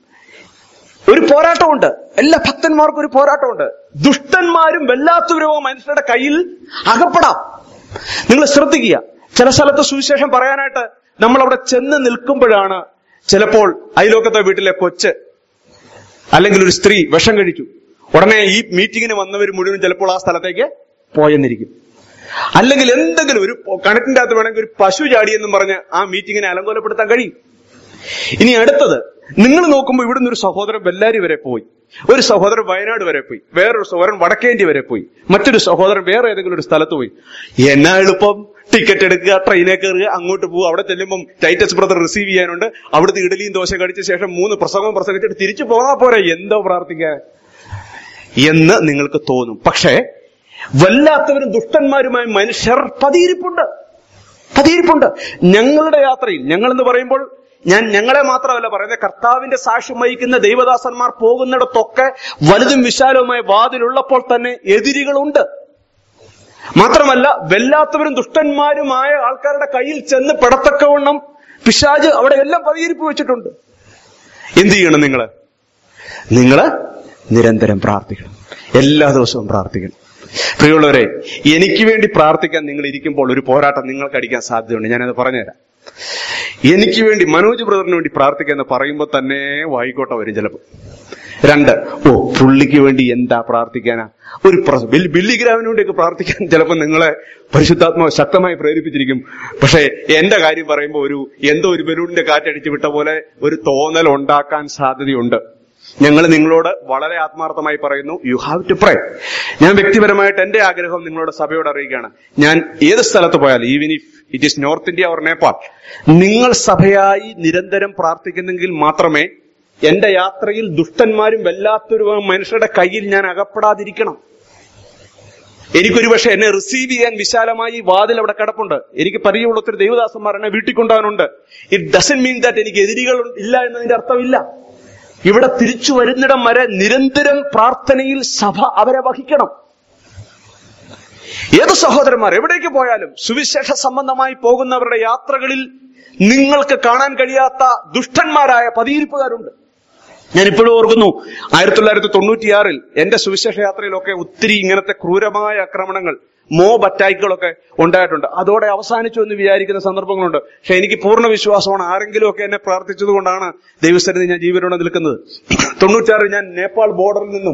ഒരു പോരാട്ടമുണ്ട്. എല്ലാ ഭക്തന്മാർക്കും ഒരു പോരാട്ടമുണ്ട്. ദുഷ്ടന്മാരും വല്ലാത്തവരുമോ മനുഷ്യരുടെ കയ്യിൽ അകപ്പെടാം. നിങ്ങൾ ശ്രദ്ധിക്കുക, ചില സ്ഥലത്ത് സുവിശേഷം പറയാനായിട്ട് നമ്മൾ അവിടെ ചെന്ന് നിൽക്കുമ്പോഴാണ് ചിലപ്പോൾ അയൽവക്കത്തെ വീട്ടിലെ കൊച്ച് അല്ലെങ്കിൽ ഒരു സ്ത്രീ വിഷം കഴിച്ചു, ഉടനെ ഈ മീറ്റിങ്ങിന് വന്നവർ മുഴുവൻ ചിലപ്പോൾ ആ സ്ഥലത്തേക്ക് പോയെന്നിരിക്കും. അല്ലെങ്കിൽ എന്തെങ്കിലും ഒരു കിണറ്റിന്റെ അകത്ത് വേണമെങ്കിൽ ഒരു പശു ചാടിയെന്നും പറഞ്ഞ് ആ മീറ്റിങ്ങിനെ അലങ്കോലപ്പെടുത്താൻ കഴിയും. ഇനി അടുത്തത്, നിങ്ങൾ നോക്കുമ്പോൾ ഇവിടുന്ന് ഒരു സഹോദരൻ ബെല്ലാരി വരെ പോയി, ഒരു സഹോദരൻ വയനാട് വരെ പോയി, വേറൊരു സഹോദരൻ വടക്കേന്ത്യ വരെ പോയി, മറ്റൊരു സഹോദരൻ വേറെ ഏതെങ്കിലും ഒരു സ്ഥലത്ത് പോയി. എന്നാ എളുപ്പം, ടിക്കറ്റ് എടുക്കുക, ട്രെയിനിൽ കയറുക, അങ്ങോട്ട് പോകുക. അവിടെ ചെല്ലുമ്പം ടൈറ്റസ് ബ്രദർ റിസീവ് ചെയ്യാനുണ്ട്. അവിടുത്തെ ഇഡലിയും ദോശ കഴിച്ച ശേഷം 3 പ്രസംഗം പ്രസംഗിച്ചിട്ട് തിരിച്ചു പോകാൻ പോരെ, എന്തോ പ്രാർത്ഥിക്കാൻ എന്ന് നിങ്ങൾക്ക് തോന്നും. പക്ഷേ വല്ലാത്തവരും ദുഷ്ടന്മാരുമായ മനുഷ്യർ പതിയിരിപ്പുണ്ട്. ഞങ്ങളുടെ യാത്രയിൽ, ഞങ്ങളെന്ന് പറയുമ്പോൾ ഞാൻ ഞങ്ങളെ മാത്രമല്ല പറയുന്നത്, കർത്താവിന്റെ സാക്ഷ്യം വഹിക്കുന്ന ദൈവദാസന്മാർ പോകുന്നിടത്തൊക്കെ വലുതും വിശാലവുമായ വാതിലുള്ളപ്പോൾ തന്നെ എതിരികളുണ്ട്. മാത്രമല്ല വല്ലാത്തവരും ദുഷ്ടന്മാരുമായ ആൾക്കാരുടെ കയ്യിൽ ചെന്ന് പെടത്തക്കവണ്ണം പിശാച് അവിടെ എല്ലാം പതിയിരിപ്പ് വെച്ചിട്ടുണ്ട്. എന്ത് ചെയ്യണം? നിങ്ങള് നിരന്തരം പ്രാർത്ഥിക്കണം. എല്ലാ ദിവസവും പ്രാർത്ഥിക്കണം. പ്രിയമുള്ളവരെ, എനിക്ക് വേണ്ടി പ്രാർത്ഥിക്കാൻ നിങ്ങൾ ഇരിക്കുമ്പോൾ ഒരു പോരാട്ടം നിങ്ങൾക്ക് അടിക്കാൻ സാധ്യതയുണ്ട്. ഞാനത് പറഞ്ഞുതരാം. എനിക്ക് വേണ്ടി, മനോജ് ബ്രദറിന് വേണ്ടി പ്രാർത്ഥിക്കുക എന്ന് പറയുമ്പോൾ തന്നെ വായിക്കോട്ടെ വരും ചിലപ്പോൾ. 2, പുള്ളിക്ക് വേണ്ടി എന്താ പ്രാർത്ഥിക്കാനാ? ഒരു ബില്ലിഗ്രാമിന് വേണ്ടിയൊക്കെ പ്രാർത്ഥിക്കാൻ ചിലപ്പോൾ നിങ്ങളെ പരിശുദ്ധാത്മാവ് ശക്തമായി പ്രേരിപ്പിച്ചിരിക്കും. പക്ഷെ എന്റെ കാര്യം പറയുമ്പോൾ എന്തോ ഒരു ബലൂണിന്റെ കാറ്റടിച്ചു വിട്ട പോലെ ഒരു തോന്നൽ ഉണ്ടാക്കാൻ സാധ്യതയുണ്ട്. ഞങ്ങൾ നിങ്ങളോട് വളരെ ആത്മാർത്ഥമായി പറയുന്നു, യു ഹാവ് ടു പ്രേ. ഞാൻ വ്യക്തിപരമായിട്ട് എന്റെ ആഗ്രഹം നിങ്ങളോട് സഭയോട് അറിയിക്കുകയാണ്. ഞാൻ ഏത് സ്ഥലത്ത് പോയാലും, even if it is north India or Nepal, നിങ്ങൾ സഭയായി നിരന്തരം പ്രാർത്ഥിക്കുന്നെങ്കിൽ മാത്രമേ എന്റെ യാത്രയിൽ ദുഷ്ടന്മാരും വല്ലാത്തൊരു മനുഷ്യരുടെ കയ്യിൽ ഞാൻ അകപ്പെടാതിരിക്കണം. എനിക്കൊരു പക്ഷെ എന്നെ റിസീവ് ചെയ്യാൻ വിശാലമായി വാതിൽ അവിടെ കിടപ്പുണ്ട്. എനിക്ക് പരിചയമുള്ള ഒത്തിരി ദൈവദാസന്മാർ എന്നെ വീട്ടിൽ കൊണ്ടുപോകാനുണ്ട്. ഇറ്റ് ഡസന്റ് മീൻ ദാറ്റ് എനിക്ക് എതിരികൾ ഇല്ല എന്നതിന്റെ അർത്ഥമില്ല. ഇവിടെ തിരിച്ചു വരുന്നിടം വരെ നിരന്തരം പ്രാർത്ഥനയിൽ സഭ അവരെ വഹിക്കണം. ഏത് സഹോദരന്മാർ എവിടേക്ക് പോയാലും സുവിശേഷ സംബന്ധമായി പോകുന്നവരുടെ യാത്രകളിൽ നിങ്ങൾക്ക് കാണാൻ കഴിയാത്ത ദുഷ്ടന്മാരായ പതിയിരിപ്പുകാരുണ്ട്. ഞാനിപ്പോഴും ഓർക്കുന്നു, 1996 എന്റെ സുവിശേഷ യാത്രയിലൊക്കെ ഒത്തിരി ഇങ്ങനത്തെ ക്രൂരമായ ആക്രമണങ്ങൾ, മോബ് അറ്റാക്കുകളൊക്കെ ഉണ്ടായിട്ടുണ്ട്. അതോടെ അവസാനിച്ചു എന്ന് വിചാരിക്കുന്ന സന്ദർഭങ്ങളുണ്ട്. പക്ഷെ എനിക്ക് പൂർണ്ണ വിശ്വാസമാണ്, ആരെങ്കിലുമൊക്കെ എന്നെ പ്രാർത്ഥിച്ചത് കൊണ്ടാണ് ദൈവസ്ഥിതി ഞാൻ ജീവനോടെ നിൽക്കുന്നത്. 96 ഞാൻ നേപ്പാൾ ബോർഡറിൽ നിന്നും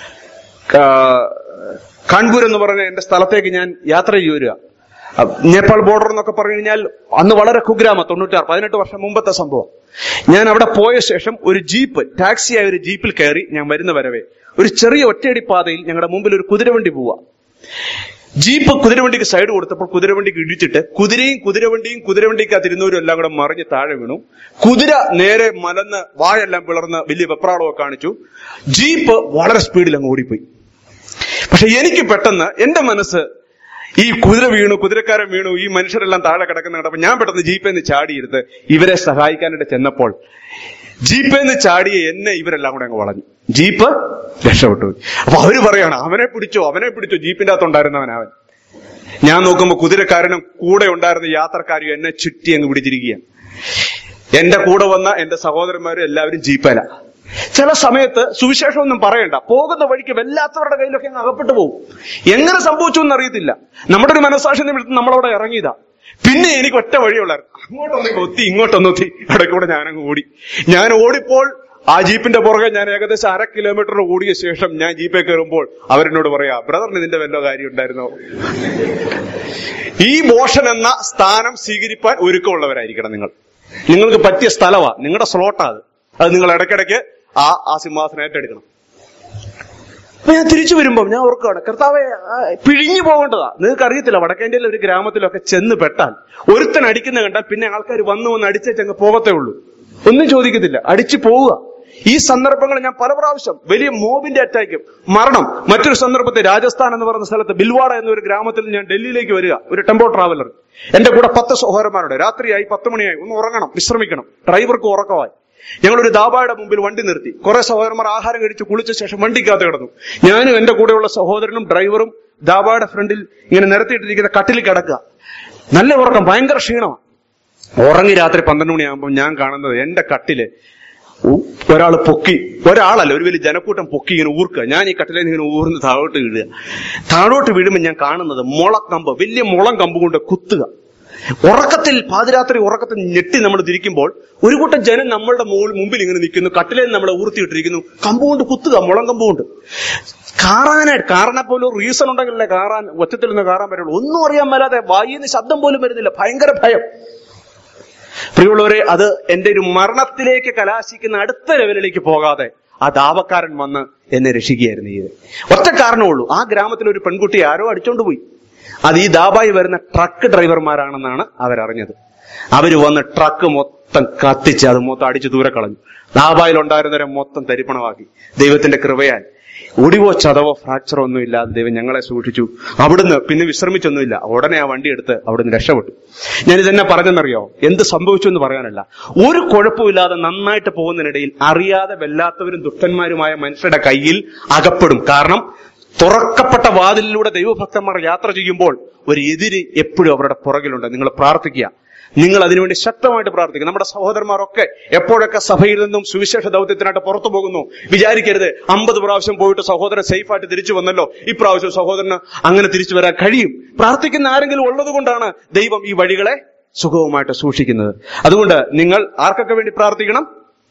കാൺപൂർ എന്ന് പറഞ്ഞ എന്റെ സ്ഥലത്തേക്ക് ഞാൻ യാത്ര ചെയ്യുക. നേപ്പാൾ ബോർഡർ എന്നൊക്കെ പറഞ്ഞു കഴിഞ്ഞാൽ അന്ന് വളരെ കുഗ്രാമ. 96 18 വർഷം മുമ്പത്തെ സംഭവം. ഞാൻ അവിടെ പോയ ശേഷം ഒരു ജീപ്പ്, ടാക്സിയായ ഒരു ജീപ്പിൽ കയറി ഞാൻ വരുന്ന വരവേ ഒരു ചെറിയ ഒറ്റയടി പാതയിൽ ഞങ്ങളുടെ മുമ്പിൽ ഒരു കുതിരവണ്ടി പോവാ. ജീപ്പ് കുതിരവണ്ടിക്ക് സൈഡ് കൊടുത്തപ്പോൾ കുതിരവണ്ടിക്ക് ഇടിച്ചിട്ട് കുതിരവണ്ടിക്കകത്തിരുന്നവരും എല്ലാം കൂടെ മറിഞ്ഞ് താഴെ വീണു. കുതിര നേരെ മലന്ന് വായെല്ലാം പിളർന്ന് വലിയ വെപ്രാളമൊക്കെ കാണിച്ചു. ജീപ്പ് വളരെ സ്പീഡിൽ അങ്ങ് ഓടിപ്പോയി. പക്ഷെ എനിക്ക് പെട്ടെന്ന് എന്റെ മനസ്സ് ഈ കുതിര വീണു, കുതിരക്കാരൻ വീണു, ഈ മനുഷ്യരെല്ലാം താഴെ കിടക്കുന്ന കണ്ടപ്പോ ഞാൻ പെട്ടെന്ന് ജീപ്പിൽ നിന്ന് ചാടിയെടുത്ത് ഇവരെ സഹായിക്കാനായിട്ട് ചെന്നപ്പോൾ ജീപ്പിൽ നിന്ന് ചാടിയ എന്നെ ഇവരെല്ലാം കൂടെ അങ്ങ് വളഞ്ഞു. ജീപ്പ് രക്ഷപ്പെട്ടു. അപ്പൊ അവര് പറയാണ്, അവനെ പിടിച്ചോ. ജീപ്പിന്റെ അകത്തുണ്ടായിരുന്നവൻ അവൻ. ഞാൻ നോക്കുമ്പോ കുതിരക്കാരനും കൂടെ ഉണ്ടായിരുന്ന യാത്രക്കാരും എന്നെ ചുറ്റി അങ്ങ് പിടിച്ചിരിക്കുകയാണ്. എന്റെ കൂടെ വന്ന എന്റെ സഹോദരന്മാരും എല്ലാവരും ജീപ്പല. ചില സമയത്ത് സുവിശേഷമൊന്നും പറയണ്ട, പോകുന്ന വഴിക്ക് വല്ലാത്തവരുടെ കയ്യിലൊക്കെ അങ്ങ് അകപ്പെട്ടു പോകും. എങ്ങനെ സംഭവിച്ചു എന്നറിയത്തില്ല. നമ്മുടെ ഒരു മനസ്സാക്ഷി നിമിത്തം നമ്മളവിടെ ഇറങ്ങിയതാ. പിന്നെ എനിക്ക് ഒറ്റ വഴിയുള്ളായിരുന്നു, അങ്ങോട്ടൊന്ന് കൊത്തി ഇങ്ങോട്ടൊന്നൊത്തി ഇടയ്ക്കൂടെ ഞാനങ്ങ് ഓടി. ഞാൻ ഓടിപ്പോൾ ആ ജീപ്പിന്റെ പുറകെ ഞാൻ ഏകദേശം 1/2 കിലോമീറ്റർ ഓടിയ ശേഷം ഞാൻ ജീപ്പിൽ കയറുമ്പോൾ അവരെന്നോട് പറയാ, ബ്രദറിന് ഇതിന്റെ വല്ല കാര്യം ഉണ്ടായിരുന്നോ? ഈ മോഷൻ എന്ന സ്ഥാനം സ്വീകരിപ്പാൻ ഒരുക്കമുള്ളവരായിരിക്കണം നിങ്ങൾ. നിങ്ങൾക്ക് പറ്റിയ സ്ഥലമാ, നിങ്ങളുടെ സ്ലോട്ടാ അത് നിങ്ങൾ ഇടയ്ക്കിടയ്ക്ക് ആ സിംഹാസനം ഏറ്റെടുക്കണം. അപ്പൊ ഞാൻ തിരിച്ചു വരുമ്പോ ഞാൻ ഓർക്കുകയാണ്, കർത്താവെ പിഴിഞ്ഞു പോകേണ്ടതാ. നിങ്ങൾക്ക് അറിയത്തില്ല, വടക്കേന്ത്യയിലെ ഒരു ഗ്രാമത്തിലൊക്കെ ചെന്ന് പെട്ടാൽ ഒരുത്തൻ അടിക്കുന്ന കണ്ടാൽ പിന്നെ ആൾക്കാർ വന്ന് അടിച്ചേച്ചങ്ങ് പോകത്തേ ഉള്ളൂ, ഒന്നും ചോദിക്കത്തില്ല, അടിച്ചു പോവുക. ഈ സന്ദർഭങ്ങൾ ഞാൻ പല പ്രാവശ്യം, വലിയ മോബിന്റെ അറ്റാക്കും, മരണം. മറ്റൊരു സന്ദർഭത്തിൽ രാജസ്ഥാൻ എന്ന് പറയുന്ന സ്ഥലത്ത് ബിൽവാഡ എന്നൊരു ഗ്രാമത്തിൽ ഞാൻ ഡൽഹിയിലേക്ക് വരിക, ഒരു ടെമ്പോ ട്രാവലർ. എന്റെ കൂടെ 10 സഹോദരന്മാരുടെ. രാത്രിയായി, 10 മണിയായി, ഒന്ന് ഉറങ്ങണം, വിശ്രമിക്കണം. ഡ്രൈവർക്ക് ഉറക്കമായി. ഞങ്ങളൊരു ദാബായുടെ മുമ്പിൽ വണ്ടി നിർത്തി. കുറെ സഹോദരന്മാർ ആഹാരം കഴിച്ച് കുളിച്ച ശേഷം വണ്ടിക്കകത്ത് കിടന്നു. ഞാനും എന്റെ കൂടെയുള്ള സഹോദരനും ഡ്രൈവറും ദാബായുടെ ഫ്രണ്ടിൽ ഇങ്ങനെ നിരത്തിയിട്ടിരിക്കുന്ന കട്ടിൽ കിടക്കുക. നല്ല ഉറക്കം, ഭയങ്കര ക്ഷീണമാണ്. ഉറങ്ങി രാത്രി 12 മണിയാകുമ്പോൾ ഞാൻ കാണുന്നത് എന്റെ കട്ടില് ഒരാൾ പൊക്കി, ഒരാളല്ല, ഒരു വലിയ ജനക്കൂട്ടം പൊക്കി ഇങ്ങനെ ഊർക്കുക. ഞാൻ ഈ കട്ടിലിൽ ഇങ്ങനെ ഊർന്ന് താഴോട്ട് വീഴുക. താഴോട്ട് വീഴുമ്പോൾ ഞാൻ കാണുന്നത് മുളക്കമ്പ്, വലിയ മുളം കമ്പ് കൊണ്ട് കുത്തുക. ഉറക്കത്തിൽ, പാതിരാത്രി ഉറക്കത്തിൽ ഞെട്ടി നമ്മൾ തിരിക്കുമ്പോൾ ഒരു കൂട്ടം ജനം നമ്മളുടെ മുമ്പിൽ ഇങ്ങനെ നിൽക്കുന്നു, കട്ടിലേന്ന് നമ്മളെ ഊർത്തിയിട്ടിരിക്കുന്നു, കമ്പുകൊണ്ട് കുത്തുക, മുളം കമ്പുകൊണ്ട്. കാറിനെ പോലും റീസൺ ഉണ്ടെങ്കിലല്ലേ കാറാൻ, ഒറ്റത്തിൽ നിന്ന് കാറാൻ പറ്റുള്ളൂ. ഒന്നും അറിയാൻ മേലാതെ, വായിന്ന് ശബ്ദം പോലും വരുന്നില്ല, ഭയങ്കര ഭയം. പ്രിയമുള്ളവരെ, അത് എന്റെ ഒരു മരണത്തിലേക്ക് കലാശിക്കുന്ന അടുത്ത ലെവലിലേക്ക് പോകാതെ ആ ദാവക്കാരൻ വന്ന് എന്നെ രക്ഷിക്കുകയായിരുന്നു ചെയ്ത്. ഒറ്റ കാരണമുള്ളൂ, ആ ഗ്രാമത്തിൽ ഒരു പെൺകുട്ടി ആരോ അടിച്ചോണ്ട് പോയി. അത് ഈ ദാബായി വരുന്ന ട്രക്ക് ഡ്രൈവർമാരാണെന്നാണ് അവരറിഞ്ഞത്. അവര് വന്ന് ട്രക്ക് മൊത്തം കത്തിച്ച് അത് മൊത്തം അടിച്ചു ദൂരെ കളഞ്ഞു. ദാബായിൽ ഉണ്ടായിരുന്നവരെ മൊത്തം തരിപ്പണമാക്കി. ദൈവത്തിന്റെ കൃപയാൽ ഒടിവോ ചതവോ ഫ്രാക്ചറോ ഒന്നും ഇല്ലാതെ ദൈവം ഞങ്ങളെ സൂക്ഷിച്ചു. അവിടുന്ന് പിന്നെ വിശ്രമിച്ചൊന്നുമില്ല, ഉടനെ ആ വണ്ടി എടുത്ത് അവിടുന്ന് രക്ഷപ്പെട്ടു. ഞാനിതെന്നെ പറഞ്ഞെന്നറിയോ, എന്ത് സംഭവിച്ചു എന്ന് പറയാനല്ല, ഒരു കുഴപ്പമില്ലാതെ നന്നായിട്ട് പോകുന്നതിനിടയിൽ അറിയാതെ വല്ലാത്തവരും ദുഷ്ടന്മാരുമായ മനുഷ്യരുടെ കയ്യിൽ അകപ്പെടും. കാരണം തുറക്കപ്പെട്ട വാതിലിലൂടെ ദൈവഭക്തന്മാർ യാത്ര ചെയ്യുമ്പോൾ ഒരു എതിര് എപ്പോഴും അവരുടെ പുറകിലുണ്ട്. നിങ്ങൾ പ്രാർത്ഥിക്കുക, നിങ്ങൾ അതിനുവേണ്ടി ശക്തമായിട്ട് പ്രാർത്ഥിക്കുക. നമ്മുടെ സഹോദരന്മാരൊക്കെ എപ്പോഴൊക്കെ സഭയിൽ നിന്നും സുവിശേഷ ദൗത്യത്തിനായിട്ട് പുറത്തു പോകുന്നു, വിചാരിക്കരുത് 50 പ്രാവശ്യം പോയിട്ട് സഹോദരൻ സേഫായിട്ട് തിരിച്ചു വന്നല്ലോ, ഇപ്രാവശ്യം സഹോദരന് അങ്ങനെ തിരിച്ചു വരാൻ കഴിയും. പ്രാർത്ഥിക്കുന്ന ആരെങ്കിലും ഉള്ളത് കൊണ്ടാണ് ദൈവം ഈ വഴികളെ സുഖവുമായിട്ട് സൂക്ഷിക്കുന്നത്. അതുകൊണ്ട് നിങ്ങൾ ആർക്കൊക്കെ വേണ്ടി പ്രാർത്ഥിക്കണം?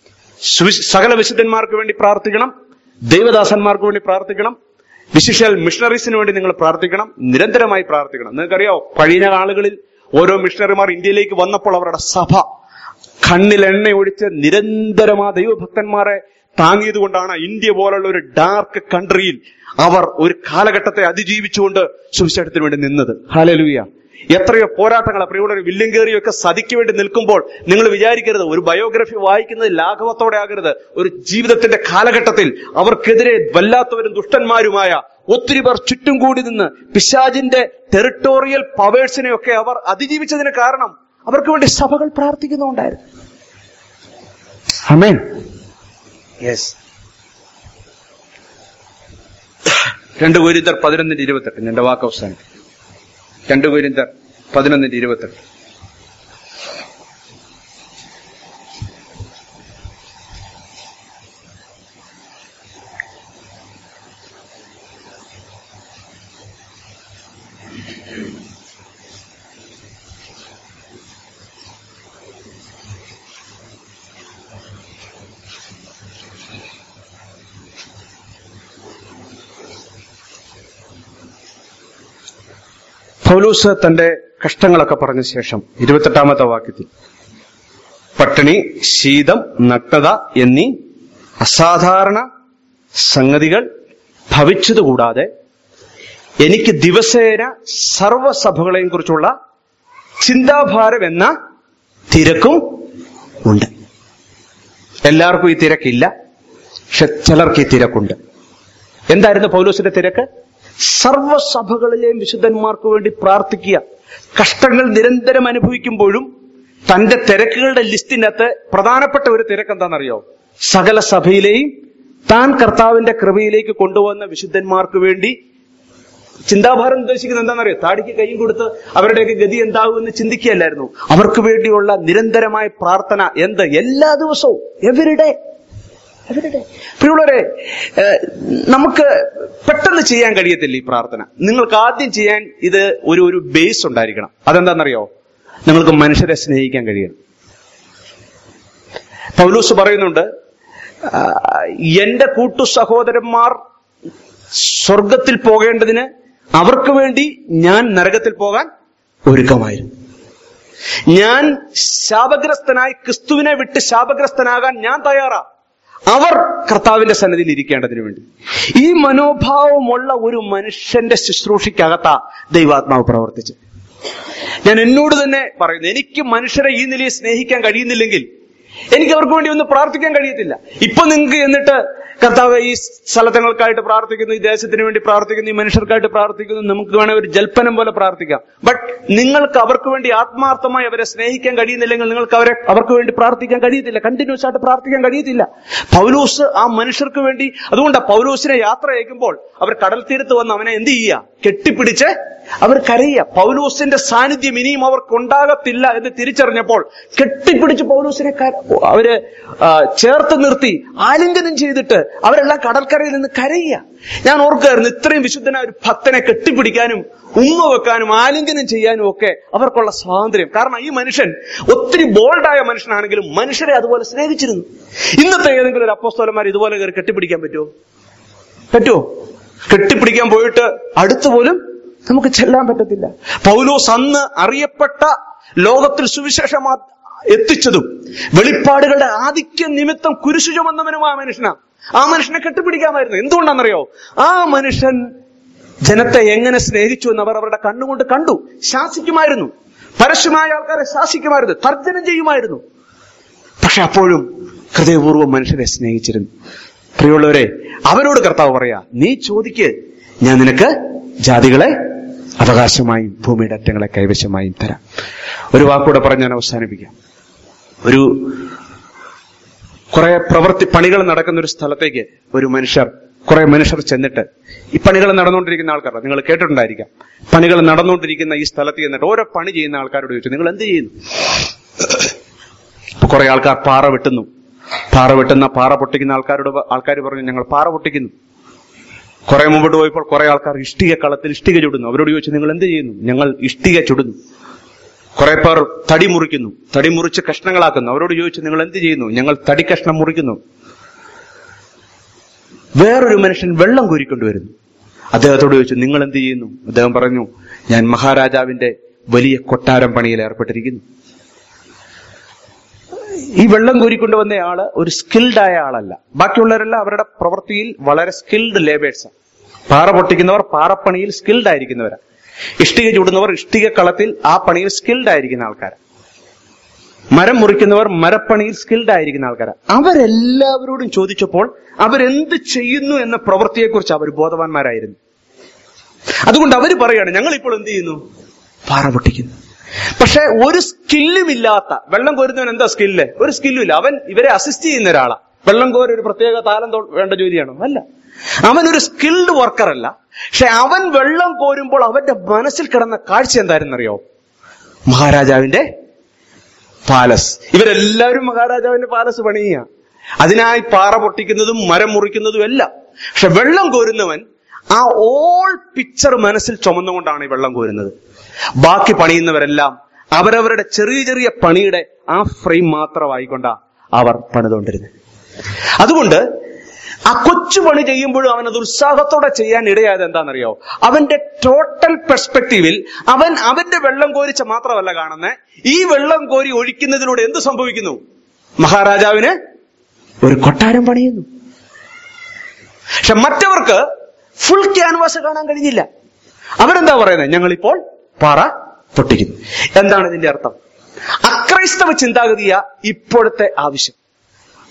സകല വിശുദ്ധന്മാർക്ക് വേണ്ടി പ്രാർത്ഥിക്കണം, ദൈവദാസന്മാർക്ക് വേണ്ടി പ്രാർത്ഥിക്കണം, വിശിഷ്യാൽ മിഷണറീസിന് വേണ്ടി നിങ്ങൾ പ്രാർത്ഥിക്കണം, നിരന്തരമായി പ്രാർത്ഥിക്കണം. നിങ്ങൾക്കറിയാവോ, പഴയ ആളുകളിൽ ഓരോ മിഷണറിമാർ ഇന്ത്യയിലേക്ക് വന്നപ്പോൾ അവരുടെ സഭ കണ്ണിൽ എണ്ണ ഒഴിച്ച് നിരന്തരമായ ദൈവഭക്തന്മാരെ താങ്ങിയത് കൊണ്ടാണ് ഇന്ത്യ പോലുള്ള ഒരു ഡാർക്ക് കൺട്രിയിൽ അവർ ഒരു കാലഘട്ടത്തെ അതിജീവിച്ചുകൊണ്ട് സുവിശേഷത്തിന് വേണ്ടി നിന്നത്. ഹല്ലേലൂയ. എത്രയോ പോരാട്ടങ്ങളാ പ്രിയമുള്ളവരെ. വില്യം കേറിയൊക്കെ സതിക്ക് വേണ്ടി നിൽക്കുമ്പോൾ നിങ്ങൾ വിചാരിക്കരുത്, ഒരു ബയോഗ്രഫി വായിക്കുന്നത് ലാഘവത്തോടെ ആകരുത്. ഒരു ജീവിതത്തിന്റെ കാലഘട്ടത്തിൽ അവർക്കെതിരെ വല്ലാത്തവരും ദുഷ്ടന്മാരുമായ ഒത്തിരി പേർ ചുറ്റും കൂടി നിന്ന് പിശാചിന്റെ ടെറിട്ടോറിയൽ പവേഴ്സിനെയൊക്കെ അവർ അതിജീവിച്ചതിന് കാരണം അവർക്ക് വേണ്ടി സഭകൾ പ്രാർത്ഥിക്കുന്നുണ്ടായിരുന്നു. ആമേൻ. യെസ്. 2 കൊരിന്ത്യർ 11:28. എന്റെ വാക്ക് അവസാനം 2 കൊരിന്ത്യർ 11:28. പൗലോസ് തന്റെ കഷ്ടങ്ങളൊക്കെ പറഞ്ഞ ശേഷം 28-ാമത്തെ വാക്യത്തിൽ പട്ടിണി, ശീതം, നഗ്നത എന്നീ അസാധാരണ സംഗതികൾ ഭവിച്ചതുകൂടാതെ എനിക്ക് ദിവസേന സർവ്വസഭകളെയും കുറിച്ചുള്ള ചിന്താഭാരം എന്ന തിരക്കും ഉണ്ട്. എല്ലാവർക്കും ഈ തിരക്കില്ല, പക്ഷെ ചിലർക്ക് ഈ തിരക്കുണ്ട്. എന്തായിരുന്നു പൗലോസിന്റെ തിരക്ക്? സർവ്വസഭകളിലെയും വിശുദ്ധന്മാർക്ക് വേണ്ടി പ്രാർത്ഥിക്കുക. കഷ്ടങ്ങൾ നിരന്തരം അനുഭവിക്കുമ്പോഴും തന്റെ തിരക്കുകളുടെ ലിസ്റ്റിനകത്ത് പ്രധാനപ്പെട്ട ഒരു തിരക്ക് എന്താണെന്നറിയോ? സകല സഭയിലെയും താൻ കർത്താവിന്റെ കൃപയിലേക്ക് കൊണ്ടുവന്ന വിശുദ്ധന്മാർക്ക് വേണ്ടി ചിന്താഭാരം ഉദ്ദേശിക്കുന്നത് എന്താണെന്നറിയോ? താടിക്ക് കൈയും കൊടുത്ത് അവരുടെയൊക്കെ ഗതി എന്താകുമെന്ന് ചിന്തിക്കുകയല്ലായിരുന്നു. അവർക്ക് വേണ്ടിയുള്ള നിരന്തരമായ പ്രാർത്ഥന. എന്ത്? എല്ലാ ദിവസവും, എവരിഡേ. പ്രിയമുള്ളവരെ, നമുക്ക് പെട്ടെന്ന് ചെയ്യാൻ കഴിയത്തില്ല ഈ പ്രാർത്ഥന. നിങ്ങൾക്ക് ആദ്യം ചെയ്യാൻ ഇത് ഒരു ബേസ് ഉണ്ടായിരിക്കണം. അതെന്താണെന്നറിയോ? നിങ്ങൾക്ക് മനുഷ്യരെ സ്നേഹിക്കാൻ കഴിയണം. പൗലോസ് പറയുന്നുണ്ട്, എന്റെ കൂട്ടു സഹോദരന്മാർ സ്വർഗത്തിൽ പോകേണ്ടതിന് അവർക്ക് വേണ്ടി ഞാൻ നരകത്തിൽ പോകാൻ ഒരുക്കമായിരുന്നു. ഞാൻ ശാപഗ്രസ്തനായി ക്രിസ്തുവിനെ വിട്ട് ശാപഗ്രസ്തനാകാൻ ഞാൻ തയ്യാറാ. അവർ കർത്താവിന്റെ സന്നിധിയിൽ ഇരിക്കേണ്ടതിന് വേണ്ടി. ഈ മനോഭാവമുള്ള ഒരു മനുഷ്യന്റെ ശുശ്രൂഷയ്ക്കകത്താ ദൈവാത്മാവ് പ്രവർത്തിച്ച്. ഞാൻ എന്നോട് തന്നെ പറയുന്നു, എനിക്ക് മനുഷ്യരെ ഈ നിലയിൽ സ്നേഹിക്കാൻ കഴിയുന്നില്ലെങ്കിൽ എനിക്ക് അവർക്ക് വേണ്ടി ഒന്ന് പ്രാർത്ഥിക്കാൻ കഴിയത്തില്ല. ഇപ്പൊ നിങ്ങൾക്ക് എന്നിട്ട് കർത്താവ് ഈ സ്ഥലത്തങ്ങൾക്കായിട്ട് പ്രാർത്ഥിക്കുന്നു, ഈ ദേശത്തിന് വേണ്ടി പ്രാർത്ഥിക്കുന്നു, ഈ മനുഷ്യർക്കായിട്ട് പ്രാർത്ഥിക്കുന്നു, നമുക്ക് വേണമെങ്കിൽ ഒരു ജൽപ്പനം പോലെ പ്രാർത്ഥിക്കാം. ബട്ട് നിങ്ങൾക്ക് അവർക്ക് വേണ്ടി ആത്മാർത്ഥമായി അവരെ സ്നേഹിക്കാൻ കഴിയുന്നില്ലെങ്കിൽ നിങ്ങൾക്ക് അവർക്ക് വേണ്ടി പ്രാർത്ഥിക്കാൻ കഴിയത്തില്ല. കണ്ടിന്യൂസ് ആയിട്ട് പ്രാർത്ഥിക്കാൻ കഴിയത്തില്ല. പൗലോസ് ആ മനുഷ്യർക്ക് വേണ്ടി, അതുകൊണ്ടാണ് പൗലോസിനെ യാത്ര അയക്കുമ്പോൾ അവർ കടൽ തീരത്ത് വന്ന് അവനെ എന്ത് ചെയ്യുക? കെട്ടിപ്പിടിച്ച് അവർ കരയുക. പൗലോസിന്റെ സാന്നിധ്യം ഇനിയും അവർക്ക് ഉണ്ടാകത്തില്ല എന്ന് തിരിച്ചറിഞ്ഞപ്പോൾ കെട്ടിപ്പിടിച്ച് പൗലോസിനെ അവര് ചേർത്ത് നിർത്തി ആലിംഗനം ചെയ്തിട്ട് അവരെല്ലാം കടൽക്കരയിൽ നിന്ന് കരയുക. ഞാൻ ഓർക്കായിരുന്നു, ഇത്രയും വിശുദ്ധനായ ഒരു ഭക്തനെ കെട്ടിപ്പിടിക്കാനും ഉമ്മ വെക്കാനും ആലിംഗനം ചെയ്യാനും ഒക്കെ അവർക്കുള്ള സ്വാതന്ത്ര്യം. കാരണം ഈ മനുഷ്യൻ ഒത്തിരി ബോൾഡായ മനുഷ്യനാണെങ്കിലും മനുഷ്യരെ അതുപോലെ സ്നേഹിച്ചിരുന്നു. ഇന്നത്തെ ഏതെങ്കിലും ഒരു അപ്പോസ്തലന്മാർ ഇതുപോലെ കയറി കെട്ടിപ്പിടിക്കാൻ പറ്റുമോ? കെട്ടിപ്പിടിക്കാൻ പോയിട്ട് അടുത്തുപോലും നമുക്ക് ചെല്ലാൻ പറ്റത്തില്ല. പൗലോസ് അന്ന് അറിയപ്പെട്ട, ലോകത്തിൽ സുവിശേഷം എത്തിച്ചതും വെളിപ്പാടുകളുടെ ആധിക്യ നിമിത്തം കുരിശു ചുമന്നവനുമായ മനുഷ്യനാണ്. ആ മനുഷ്യനെ കെട്ടിപ്പിടിക്കാമായിരുന്നു. എന്തുകൊണ്ടാണെന്നറിയോ? ആ മനുഷ്യൻ ജനത്തെ എങ്ങനെ സ്നേഹിച്ചു എന്ന് അവരുടെ കണ്ണുകൊണ്ട് കണ്ടു. ശാസിക്കുമായിരുന്നു, പരസ്യമായ ആൾക്കാരെ ശാസിക്കുമായിരുന്നു, തർജ്ജനം ചെയ്യുമായിരുന്നു. പക്ഷെ അപ്പോഴും ഹൃദയപൂർവ്വം മനുഷ്യരെ സ്നേഹിച്ചിരുന്നു. പ്രിയമുള്ളവരെ, അവരോട് കർത്താവ് പറയാ, നീ ചോദിക്ക്, ഞാൻ നിനക്ക് ജാതികളെ അവകാശമായും ഭൂമിയുടെ അറ്റങ്ങളെ കൈവശമായും തരാം. ഒരു വാക്കൂടെ പറഞ്ഞ് ഞാൻ അവസാനിപ്പിക്കാം. കുറെ പണികൾ നടക്കുന്ന ഒരു സ്ഥലത്തേക്ക് കുറെ മനുഷ്യർ ചെന്നിട്ട്, ഈ പണികൾ നടന്നുകൊണ്ടിരിക്കുന്ന ആൾക്കാർ, നിങ്ങൾ കേട്ടിട്ടുണ്ടായിരിക്കാം, പണികൾ നടന്നുകൊണ്ടിരിക്കുന്ന ഈ സ്ഥലത്ത് ചെന്നിട്ട് ഓരോ പണി ചെയ്യുന്ന ആൾക്കാരോട് ചോദിച്ചു, നിങ്ങൾ എന്ത് ചെയ്യുന്നു? കുറെ ആൾക്കാർ പാറ പൊട്ടിക്കുന്ന ആൾക്കാർ പറഞ്ഞു, ഞങ്ങൾ പാറ പൊട്ടിക്കുന്നു. കുറെ മുമ്പോട്ട് പോയപ്പോൾ കുറെ ആൾക്കാർ കളത്തിൽ ഇഷ്ടിക ചുടുന്നു. അവരോട് ചോദിച്ചു, നിങ്ങൾ എന്ത് ചെയ്യുന്നു? ഞങ്ങൾ ഇഷ്ടിക ചുടുന്നു. കുറെ പേർ തടി മുറിച്ച് കഷ്ണങ്ങളാക്കുന്നു. അവരോട് ചോദിച്ചു, നിങ്ങൾ എന്ത് ചെയ്യുന്നു? ഞങ്ങൾ തടി കഷ്ണം മുറിക്കുന്നു. വേറൊരു മനുഷ്യൻ വെള്ളം കോരിക്കൊണ്ടുവരുന്നു. അദ്ദേഹത്തോട് ചോദിച്ചു, നിങ്ങൾ എന്ത് ചെയ്യുന്നു? അദ്ദേഹം പറഞ്ഞു, ഞാൻ മഹാരാജാവിന്റെ വലിയ കൊട്ടാരം പണിയിൽ ഏർപ്പെട്ടിരിക്കുന്നു. ഈ വെള്ളം കോരിക്കൊണ്ടുവന്നയാള് ഒരു സ്കിൽഡായ ആളല്ല. ബാക്കിയുള്ളവരെല്ലാം അവരുടെ പ്രവൃത്തിയിൽ വളരെ സ്കിൽഡ് ലേബേഴ്സാണ്. പാറ പൊട്ടിക്കുന്നവർ പാറപ്പണിയിൽ സ്കിൽഡ് ആയിരിക്കുന്നവരാ. ഇഷ്ടിക ചൂടുന്നവർ ഇഷ്ടിക കളത്തിൽ ആ പണിയിൽ സ്കിൽഡ് ആയിരിക്കുന്ന ആൾക്കാരാണ്. മരം മുറിക്കുന്നവർ മരപ്പണിയിൽ സ്കിൽഡ് ആയിരിക്കുന്ന ആൾക്കാരാണ്. അവരെല്ലാവരോടും ചോദിച്ചപ്പോൾ അവരെന്ത് ചെയ്യുന്നു എന്ന പ്രവൃത്തിയെക്കുറിച്ച് അവർ ബോധവാന്മാരായിരുന്നു. അതുകൊണ്ട് അവർ പറയാണ്, ഞങ്ങൾ ഇപ്പോൾ എന്ത് ചെയ്യുന്നു? പാറ പൊട്ടിക്കുന്നു. പക്ഷെ ഒരു സ്കില്ലും ഇല്ലാത്ത, വെള്ളം കോരുന്നവൻ എന്താ സ്കില്ല്? ഒരു സ്കില്ലും ഇല്ല. അവൻ ഇവരെ അസിസ്റ്റ് ചെയ്യുന്ന ഒരാളാ. വെള്ളം കോര ഒരു പ്രത്യേക താലന്തോ വേണ്ട ജോലിയാണോ? അല്ല. അവനൊരു സ്കിൽഡ് വർക്കർ അല്ല. പക്ഷെ അവൻ വെള്ളം കോരുമ്പോൾ അവന്റെ മനസ്സിൽ കിടന്ന കാഴ്ച എന്തായിരുന്നറിയോ? മഹാരാജാവിന്റെ പാലസ്. ഇവരെല്ലാവരും മഹാരാജാവിന്റെ പാലസ് പണിയുക. അതിനായി പാറ പൊട്ടിക്കുന്നതും മരം മുറിക്കുന്നതും എല്ലാം. പക്ഷെ വെള്ളം കോരുന്നവൻ ആ ഓൾ പിക്ചർ മനസ്സിൽ ചുമന്നുകൊണ്ടാണ് ഈ വെള്ളം കോരുന്നത്. ബാക്കി പണിയുന്നവരെല്ലാം അവരവരുടെ ചെറിയ ചെറിയ പണിയുടെ ആ ഫ്രെയിം മാത്രമായിക്കൊണ്ടാ അവർ പണിതുകൊണ്ടിരുന്നത്. അതുകൊണ്ട് ആ കൊച്ചു പണി ചെയ്യുമ്പോഴും അവനത് ഉത്സാഹത്തോടെ ചെയ്യാൻ ഇടയായത് എന്താണെന്നറിയോ? അവന്റെ ടോട്ടൽ പെർസ്പെക്റ്റീവിൽ അവന്റെ വെള്ളം കോരിച്ച മാത്രമല്ല കാണുന്നത്, ഈ വെള്ളം കോരി ഒഴിക്കുന്നതിലൂടെ എന്ത് സംഭവിക്കുന്നു? മഹാരാജാവിന് ഒരു കൊട്ടാരം പണിയുന്നു. പക്ഷെ മറ്റവർക്ക് ഫുൾ ക്യാൻവാസ് കാണാൻ കഴിഞ്ഞില്ല. അവരെന്താ പറയുന്നത്? ഞങ്ങളിപ്പോൾ പാറ പൊട്ടിക്കുന്നു. എന്താണ് ഇതിന്റെ അർത്ഥം? അക്രൈസ്തവ ചിന്താഗതിയാ ഇപ്പോഴത്തെ ആവശ്യം.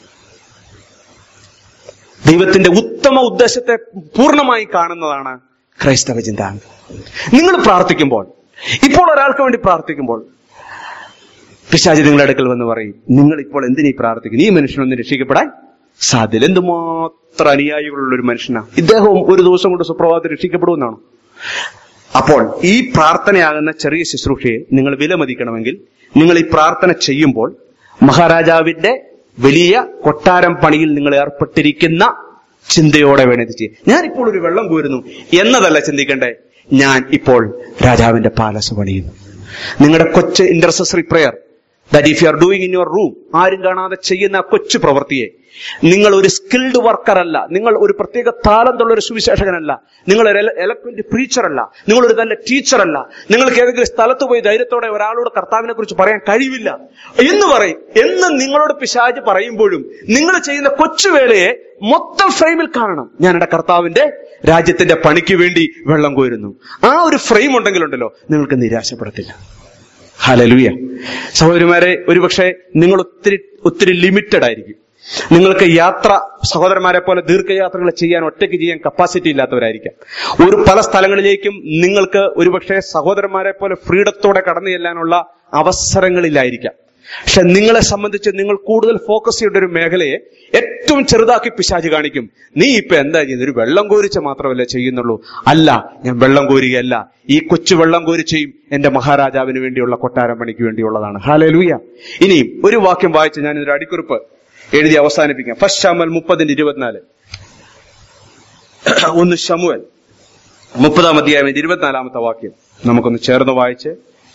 ദൈവത്തിന്റെ ഉത്തമ ഉദ്ദേശത്തെ പൂർണ്ണമായി കാണുന്നതാണ് ക്രൈസ്തവ ചിന്താഗതി. നിങ്ങൾ പ്രാർത്ഥിക്കുമ്പോൾ, ഇപ്പോൾ ഒരാൾക്ക് വേണ്ടി പ്രാർത്ഥിക്കുമ്പോൾ, പിശാചി നിങ്ങളുടെ അടുക്കൽ വന്ന് പറയും, നിങ്ങൾ ഇപ്പോൾ എന്തിനീ പ്രാർത്ഥിക്കുന്നു? ഈ മനുഷ്യനൊന്നും രക്ഷിക്കപ്പെടാൻ സാധ്യത. എന്തുമാത്രം അനുയായികളുള്ള ഒരു മനുഷ്യനാണ് ഇദ്ദേഹവും. ഒരു ദിവസം കൊണ്ട് സുപ്രഭാതത്തിൽ രക്ഷിക്കപ്പെടുമെന്നാണ്. അപ്പോൾ ഈ പ്രാർത്ഥനയാകുന്ന ചെറിയ ശുശ്രൂഷയെ നിങ്ങൾ വിലമതിക്കണമെങ്കിൽ നിങ്ങൾ ഈ പ്രാർത്ഥന ചെയ്യുമ്പോൾ മഹാരാജാവിന്റെ വലിയ കൊട്ടാരം പണിയിൽ നിങ്ങൾ ഏർപ്പെട്ടിരിക്കുന്ന ചിന്തയോടെ വേണം ഇത് ചെയ്യാൻ. ഞാനിപ്പോൾ ഒരു വെള്ളം കോരുന്നു എന്നതല്ല ചിന്തിക്കണ്ടേ, ഞാൻ ഇപ്പോൾ രാജാവിന്റെ പാലസ് പണിയുന്നു. നിങ്ങളുടെ കൊച്ചു intercessory prayer that if you are doing in your room, ആരും കാണാതെ ചെയ്യുന്ന കൊച്ചു പ്രവൃത്തിയെ, നിങ്ങൾ ഒരു സ്കിൽഡ് വർക്കർ അല്ല, നിങ്ങൾ ഒരു പ്രത്യേക താലന്തുള്ള ഒരു സുവിശേഷകനല്ല, നിങ്ങൾ ഒരു എലക്വന്റ് പ്രീച്ചർ അല്ല, നിങ്ങൾ ഒരു നല്ല ടീച്ചർ അല്ല, നിങ്ങൾക്ക് ഏതെങ്കിലും സ്ഥലത്ത് പോയി ധൈര്യത്തോടെ ഒരാളോട് കർത്താവിനെ കുറിച്ച് പറയാൻ കഴിവില്ല എന്ന് പറയും എന്ന് നിങ്ങളോട് പിശാച് പറയുമ്പോഴും നിങ്ങൾ ചെയ്യുന്ന കൊച്ചുവേലയെ മൊത്തം ഫ്രെയിമിൽ കാണണം. ഞാൻ എന്റെ കർത്താവിന്റെ രാജ്യത്തിന്റെ പണിക്ക് വേണ്ടി വെള്ളം കോരുന്നു. ആ ഒരു ഫ്രെയിം ഉണ്ടെങ്കിലുണ്ടല്ലോ, നിങ്ങൾക്ക് നിരാശപ്പെടത്തില്ല. ഹല്ലേലൂയ. സഹോദരിമാരെ, ഒരുപക്ഷെ നിങ്ങൾ ഒത്തിരി ലിമിറ്റഡ് ആയിരിക്കും. നിങ്ങൾക്ക് യാത്ര സഹോദരന്മാരെ പോലെ ദീർഘയാത്രകൾ ചെയ്യാൻ ഒറ്റയ്ക്ക് ചെയ്യാൻ കപ്പാസിറ്റി ഇല്ലാത്തവരായിരിക്കാം. പല സ്ഥലങ്ങളിലേക്കും നിങ്ങൾക്ക് ഒരുപക്ഷെ സഹോദരന്മാരെ പോലെ ഫ്രീഡത്തോടെ കടന്നു ചെല്ലാനുള്ള അവസരങ്ങളില്ലായിരിക്കാം. പക്ഷെ നിങ്ങളെ സംബന്ധിച്ച് നിങ്ങൾ കൂടുതൽ ഫോക്കസ് ചെയ്യേണ്ട ഒരു മേഖലയെ ഏറ്റവും ചെറുതാക്കി പിശാച് കാണിക്കും. നീ ഇപ്പൊ എന്താ ചെയ്യുന്നത്? ഒരു വെള്ളം കോരിച്ച മാത്രമല്ലേ ചെയ്യുന്നുള്ളൂ. അല്ല, ഞാൻ വെള്ളം കോരുകയല്ല, ഈ കൊച്ചു വെള്ളം കോരിച്ചയും എന്റെ മഹാരാജാവിന് വേണ്ടിയുള്ള കൊട്ടാരം പണിക്ക് വേണ്ടിയുള്ളതാണ്. ഹല്ലേലൂയ. ഇനിയും ഒരു വാക്യം വായിച്ച് ഞാൻ ഇതൊരു അടിക്കുറിപ്പ് എഴുതി അവസാനിപ്പിക്കാം. 1 ശമൂവേൽ 30:24. 1 ശമൂവേൽ 30-24 വാക്യം നമുക്കൊന്ന് ചേർന്ന് വായിച്ച്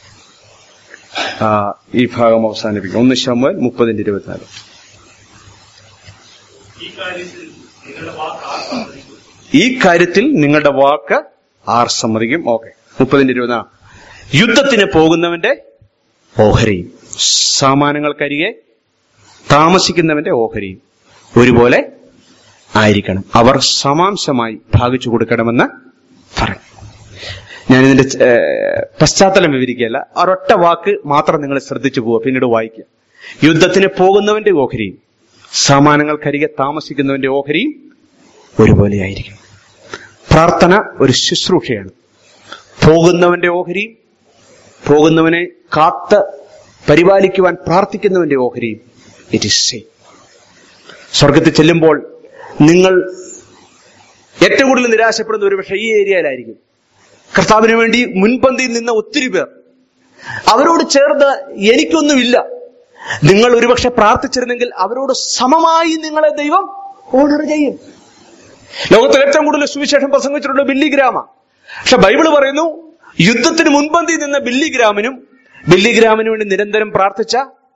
ഈ ഭാഗം അവസാനിപ്പിക്കാം. 1 ശമൂവേൽ 30:24. ഈ കാര്യത്തിൽ നിങ്ങളുടെ വാക്ക് ആർ സമ്മതിക്കും? ഓക്കെ. 30:24. യുദ്ധത്തിന് പോകുന്നവന്റെ ഓഹരിയും സാമാനങ്ങൾക്കരികെ താമസിക്കുന്നവന്റെ ഓഹരിയും ഒരുപോലെ ആയിരിക്കണം. അവർ സമാംശമായി ഭാഗിച്ചു കൊടുക്കണമെന്ന് പറഞ്ഞു. ഞാനിതിന്റെ പശ്ചാത്തലം വിവരിക്കുകയല്ല, ഒരൊറ്റ വാക്ക് മാത്രം നിങ്ങൾ ശ്രദ്ധിച്ചു പോവുക, പിന്നീട് വായിക്കുക. യുദ്ധത്തിന് പോകുന്നവന്റെ ഓഹരിയും സാമാനങ്ങൾക്കരികെ താമസിക്കുന്നവന്റെ ഓഹരിയും ഒരുപോലെ ആയിരിക്കും. പ്രാർത്ഥന ഒരു ശുശ്രൂഷയാണ്. പോകുന്നവന്റെ ഓഹരിയും, പോകുന്നവനെ കാത്ത് പരിപാലിക്കുവാൻ പ്രാർത്ഥിക്കുന്നവന്റെ ഓഹരിയും ഇറ്റ് ഈസ് സെയിം. സ്വർഗത്തിൽ ചെല്ലുമ്പോൾ നിങ്ങൾ ഏറ്റവും കൂടുതൽ നിരാശപ്പെടുന്ന ഒരു പക്ഷേ ഈ ഏരിയയിലായിരിക്കും. കർത്താവിന് വേണ്ടി മുൻപന്തിയിൽ നിന്ന ഒത്തിരി പേർ, അവരോട് ചേർന്ന് എനിക്കൊന്നുമില്ല. നിങ്ങൾ ഒരുപക്ഷെ പ്രാർത്ഥിച്ചിരുന്നെങ്കിൽ അവരോട് സമമായി നിങ്ങളെ ദൈവം ഓണർ ചെയ്യും. ലോകത്തിൽ ഏറ്റവും കൂടുതൽ സുവിശേഷം പ്രസംഗിച്ചിട്ടുള്ള ബില്ലി ഗ്രാമ. പക്ഷെ ബൈബിള് പറയുന്നു, യുദ്ധത്തിന് മുൻപന്തിയിൽ നിന്ന ബില്ലി ഗ്രാമിന് വേണ്ടി നിരന്തരം പ്രാർത്ഥിച്ച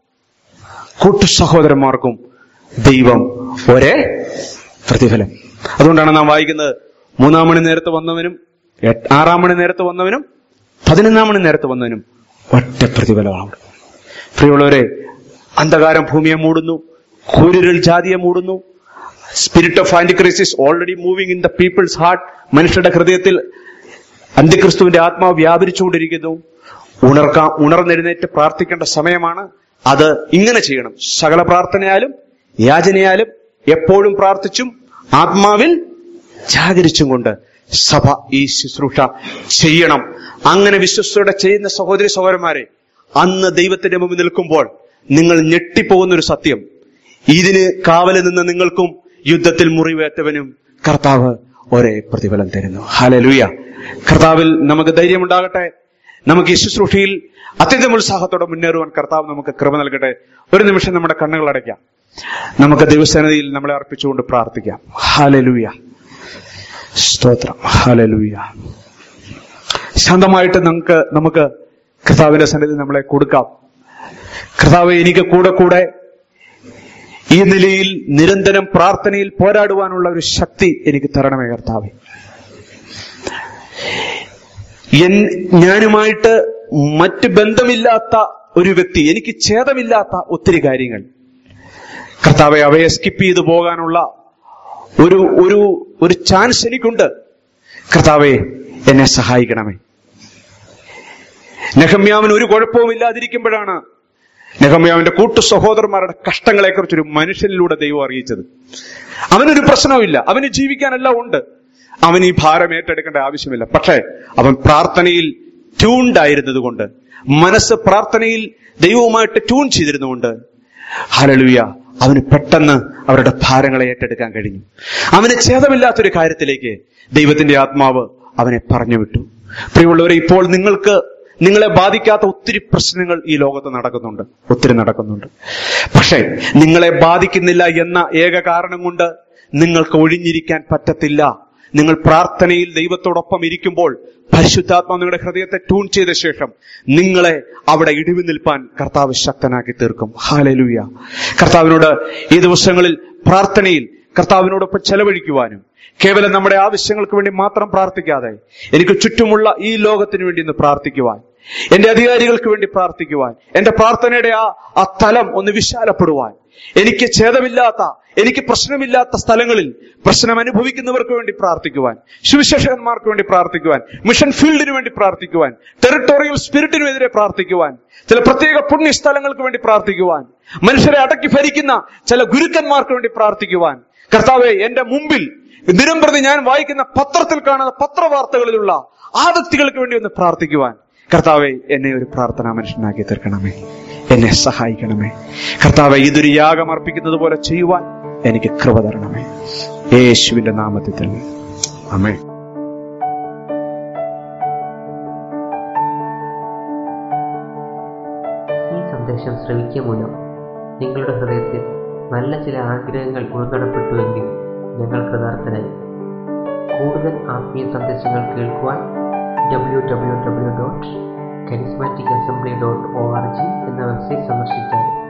കൂട്ടു സഹോദരന്മാർക്കും ദൈവം ഒരേ പ്രതിഫലം. അതുകൊണ്ടാണ് നാം വായിക്കുന്നത്, 3 മണി നേരത്ത് വന്നവനും 6 മണി നേരത്ത് വന്നവനും 11 മണി നേരത്ത് വന്നവനും ഒറ്റ പ്രതിഫലമാണ്. പ്രിയമുള്ളവരെ, അന്ധകാരം ഭൂമിയെ മൂടുന്നു, കൂരിരുൾ ജാതിയെ മൂടുന്നു. Spirit of antichrist already moving in the people's heart. മനുഷ്യരുടെ ഹൃദയത്തിൽ അന്ത്യക്രിസ്തുവിന്റെ ആത്മാവ് വ്യാപരിച്ചുകൊണ്ടിരിക്കുന്നു. ഉണർന്നെഴുന്നേറ്റ് പ്രാർത്ഥിക്കേണ്ട സമയമാണ്. അത് ഇങ്ങനെ ചെയ്യണം. സകല പ്രാർത്ഥനയാലും യാചനയാലും എപ്പോഴും പ്രാർത്ഥിച്ചും ആത്മാവിൽ ജാഗരിച്ചും കൊണ്ട് സഭ ഈ ശുശ്രൂഷ ചെയ്യണം. അങ്ങനെ വിശ്വസ്തയോടെ ചെയ്യുന്ന സഹോദരി സഹോദരന്മാരെ, അന്ന് ദൈവത്തിന്റെ മുമ്പിൽ നിൽക്കുമ്പോൾ നിങ്ങൾ ഞെട്ടിപ്പോകുന്ന ഒരു സത്യം, ഇതിന് കാവലിൽ നിന്ന് നിങ്ങൾക്കും യുദ്ധത്തിൽ മുറിവേറ്റവനും കർത്താവ് ഒരേ പ്രതിഫലം തരുന്നു. ഹല്ലേലൂയ. കർത്താവിൽ നമുക്ക് ധൈര്യമുണ്ടാകട്ടെ. നമുക്ക് ഈ ശുശ്രൂഷയിൽ അത്യന്തം ഉത്സാഹത്തോടെ മുന്നേറുവാൻ കർത്താവ് നമുക്ക് കൃപ നൽകട്ടെ. ഒരു നിമിഷം നമ്മുടെ കണ്ണുകൾ അടയ്ക്കാം. നമുക്ക് ദൈവസന്നിധിയിൽ നമ്മളെ അർപ്പിച്ചുകൊണ്ട് പ്രാർത്ഥിക്കാം. ഹല്ലേലൂയ. സ്തോത്രം. ഹല്ലേലൂയ. ശാന്തമായിട്ട് നമുക്ക് കർത്താവിന്റെ സന്നിധിയിൽ നമ്മളെ കൊടുക്കാം. കർത്താവെ, എനിക്ക് കൂടെ ഈ നിലയിൽ നിരന്തരം പ്രാർത്ഥനയിൽ പോരാടുവാനുള്ള ഒരു ശക്തി എനിക്ക് തരണമേ കർത്താവെ. ഞാനുമായിട്ട് മറ്റ് ബന്ധമില്ലാത്ത ഒരു വ്യക്തി, എനിക്ക് ഛേദമില്ലാത്ത ഒത്തിരി കാര്യങ്ങൾ കർത്താവെ, അവയെ സ്കിപ്പ് ചെയ്തു പോകാനുള്ള ഒരു ചാൻസ് എനിക്കുണ്ട്. കർത്താവെ, എന്നെ സഹായിക്കണമേ. നെഹമ്യാവിന് ഒരു കുഴപ്പവും ഇല്ലാതിരിക്കുമ്പോഴാണ് നെഹമ്യാവിന്റെ കൂട്ടു സഹോദരന്മാരുടെ കഷ്ടങ്ങളെക്കുറിച്ചൊരു മനുഷ്യനിലൂടെ ദൈവം അറിയിച്ചത്. അവനൊരു പ്രശ്നവുമില്ല, അവന് ജീവിക്കാനെല്ലാം ഉണ്ട്. അവൻ ഈ ഭാരം ഏറ്റെടുക്കേണ്ട ആവശ്യമില്ല. പക്ഷേ അവൻ പ്രാർത്ഥനയിൽ ട്യൂൺഡ് ആയിരുന്നത് കൊണ്ട്, മനസ്സ് പ്രാർത്ഥനയിൽ ദൈവവുമായിട്ട് ട്യൂൺ ചെയ്തിരുന്നുകൊണ്ട്, ഹല്ലേലൂയ, അവന് പെട്ടെന്ന് അവരുടെ ഭാരങ്ങളെ ഏറ്റെടുക്കാൻ കഴിഞ്ഞു. അവന് ഛേദമില്ലാത്തൊരു കാര്യത്തിലേക്ക് ദൈവത്തിന്റെ ആത്മാവ് അവനെ പറഞ്ഞു വിട്ടു. പ്രിയമുള്ളവരെ, ഇപ്പോൾ നിങ്ങളെ ബാധിക്കാത്ത ഒത്തിരി പ്രശ്നങ്ങൾ ഈ ലോകത്ത് നടക്കുന്നുണ്ട്. പക്ഷേ നിങ്ങളെ ബാധിക്കുന്നില്ല എന്ന ഏക കാരണം കൊണ്ട് നിങ്ങൾക്ക് ഒഴിഞ്ഞിരിക്കാൻ പറ്റത്തില്ല. നിങ്ങൾ പ്രാർത്ഥനയിൽ ദൈവത്തോടൊപ്പം ഇരിക്കുമ്പോൾ പരിശുദ്ധാത്മാവ് നിങ്ങളുടെ ഹൃദയത്തെ ട്യൂൺ ചെയ്ത ശേഷം നിങ്ങളെ അവിടെ ഇടിവ് നിൽപ്പാൻ കർത്താവ് ശക്തനാക്കി തീർക്കും. ഹല്ലേലൂയ. കർത്താവിനോട് ഈ ദിവസങ്ങളിൽ പ്രാർത്ഥനയിൽ കർത്താവിനോടൊപ്പം ചെലവഴിക്കുവാനും, കേവലം നമ്മുടെ ആവശ്യങ്ങൾക്ക് വേണ്ടി മാത്രം പ്രാർത്ഥിക്കാതെ എനിക്ക് ചുറ്റുമുള്ള ഈ ലോകത്തിന് വേണ്ടി ഒന്ന് പ്രാർത്ഥിക്കുവാൻ, എന്റെ അധികാരികൾക്ക് വേണ്ടി പ്രാർത്ഥിക്കുവാൻ, എന്റെ പ്രാർത്ഥനയുടെ ആ തലം ഒന്ന് വിശാലപ്പെടുവാൻ, എനിക്ക് ഛേദമില്ലാത്ത, എനിക്ക് പ്രശ്നമില്ലാത്ത സ്ഥലങ്ങളിൽ പ്രശ്നം അനുഭവിക്കുന്നവർക്ക് വേണ്ടി പ്രാർത്ഥിക്കുവാൻ, സുവിശേഷകന്മാർക്ക് വേണ്ടി പ്രാർത്ഥിക്കുവാൻ, മിഷൻ ഫീൽഡിന് വേണ്ടി പ്രാർത്ഥിക്കുവാൻ, ടെറിട്ടോറിയൽ സ്പിരിറ്റിനുമെതിരെ പ്രാർത്ഥിക്കുവാൻ, ചില പ്രത്യേക പുണ്യ സ്ഥലങ്ങൾക്ക് വേണ്ടി പ്രാർത്ഥിക്കുവാൻ, മനുഷ്യരെ അടക്കി ഭരിക്കുന്ന ചില ഗുരുക്കന്മാർക്ക് വേണ്ടി പ്രാർത്ഥിക്കുവാൻ, കർത്താവെ, എന്റെ മുമ്പിൽ ദിനംപ്രതി ഞാൻ വായിക്കുന്ന പത്രത്തിൽ കാണുന്ന പത്രവാർത്തകളിലുള്ള ആ വ്യക്തികൾക്ക് വേണ്ടി ഒന്ന് പ്രാർത്ഥിക്കുവാൻ കർത്താവെ, എന്നെ ഒരു പ്രാർത്ഥനാ മനുഷ്യനാക്കി തീർക്കണമേ. എന്നെ സഹായിക്കണമേ. കർത്താവെ, ഇതൊരു യാഗം അർപ്പിക്കുന്നത് പോലെ ചെയ്യുവാൻ എനിക്ക് കൃപ തരണമേ. യേശുവിന്റെ നാമത്തിൽ തന്നെ ആമേൻ. ഈ സന്ദേശം ശ്രവിക്കുക മൂലം നിങ്ങളുടെ ഹൃദയത്തിൽ നല്ല ചില ആഗ്രഹങ്ങൾ ഉൾക്കടപ്പെട്ടുവെങ്കിൽ ഞങ്ങൾ കൃതാർത്ഥരായി. കൂടുതൽ ആത്മീയ സന്ദേശങ്ങൾ കേൾക്കുവാൻ www.charismaticassembly.org എന്ന വെബ്സൈറ്റ് സന്ദർശിച്ചാൽ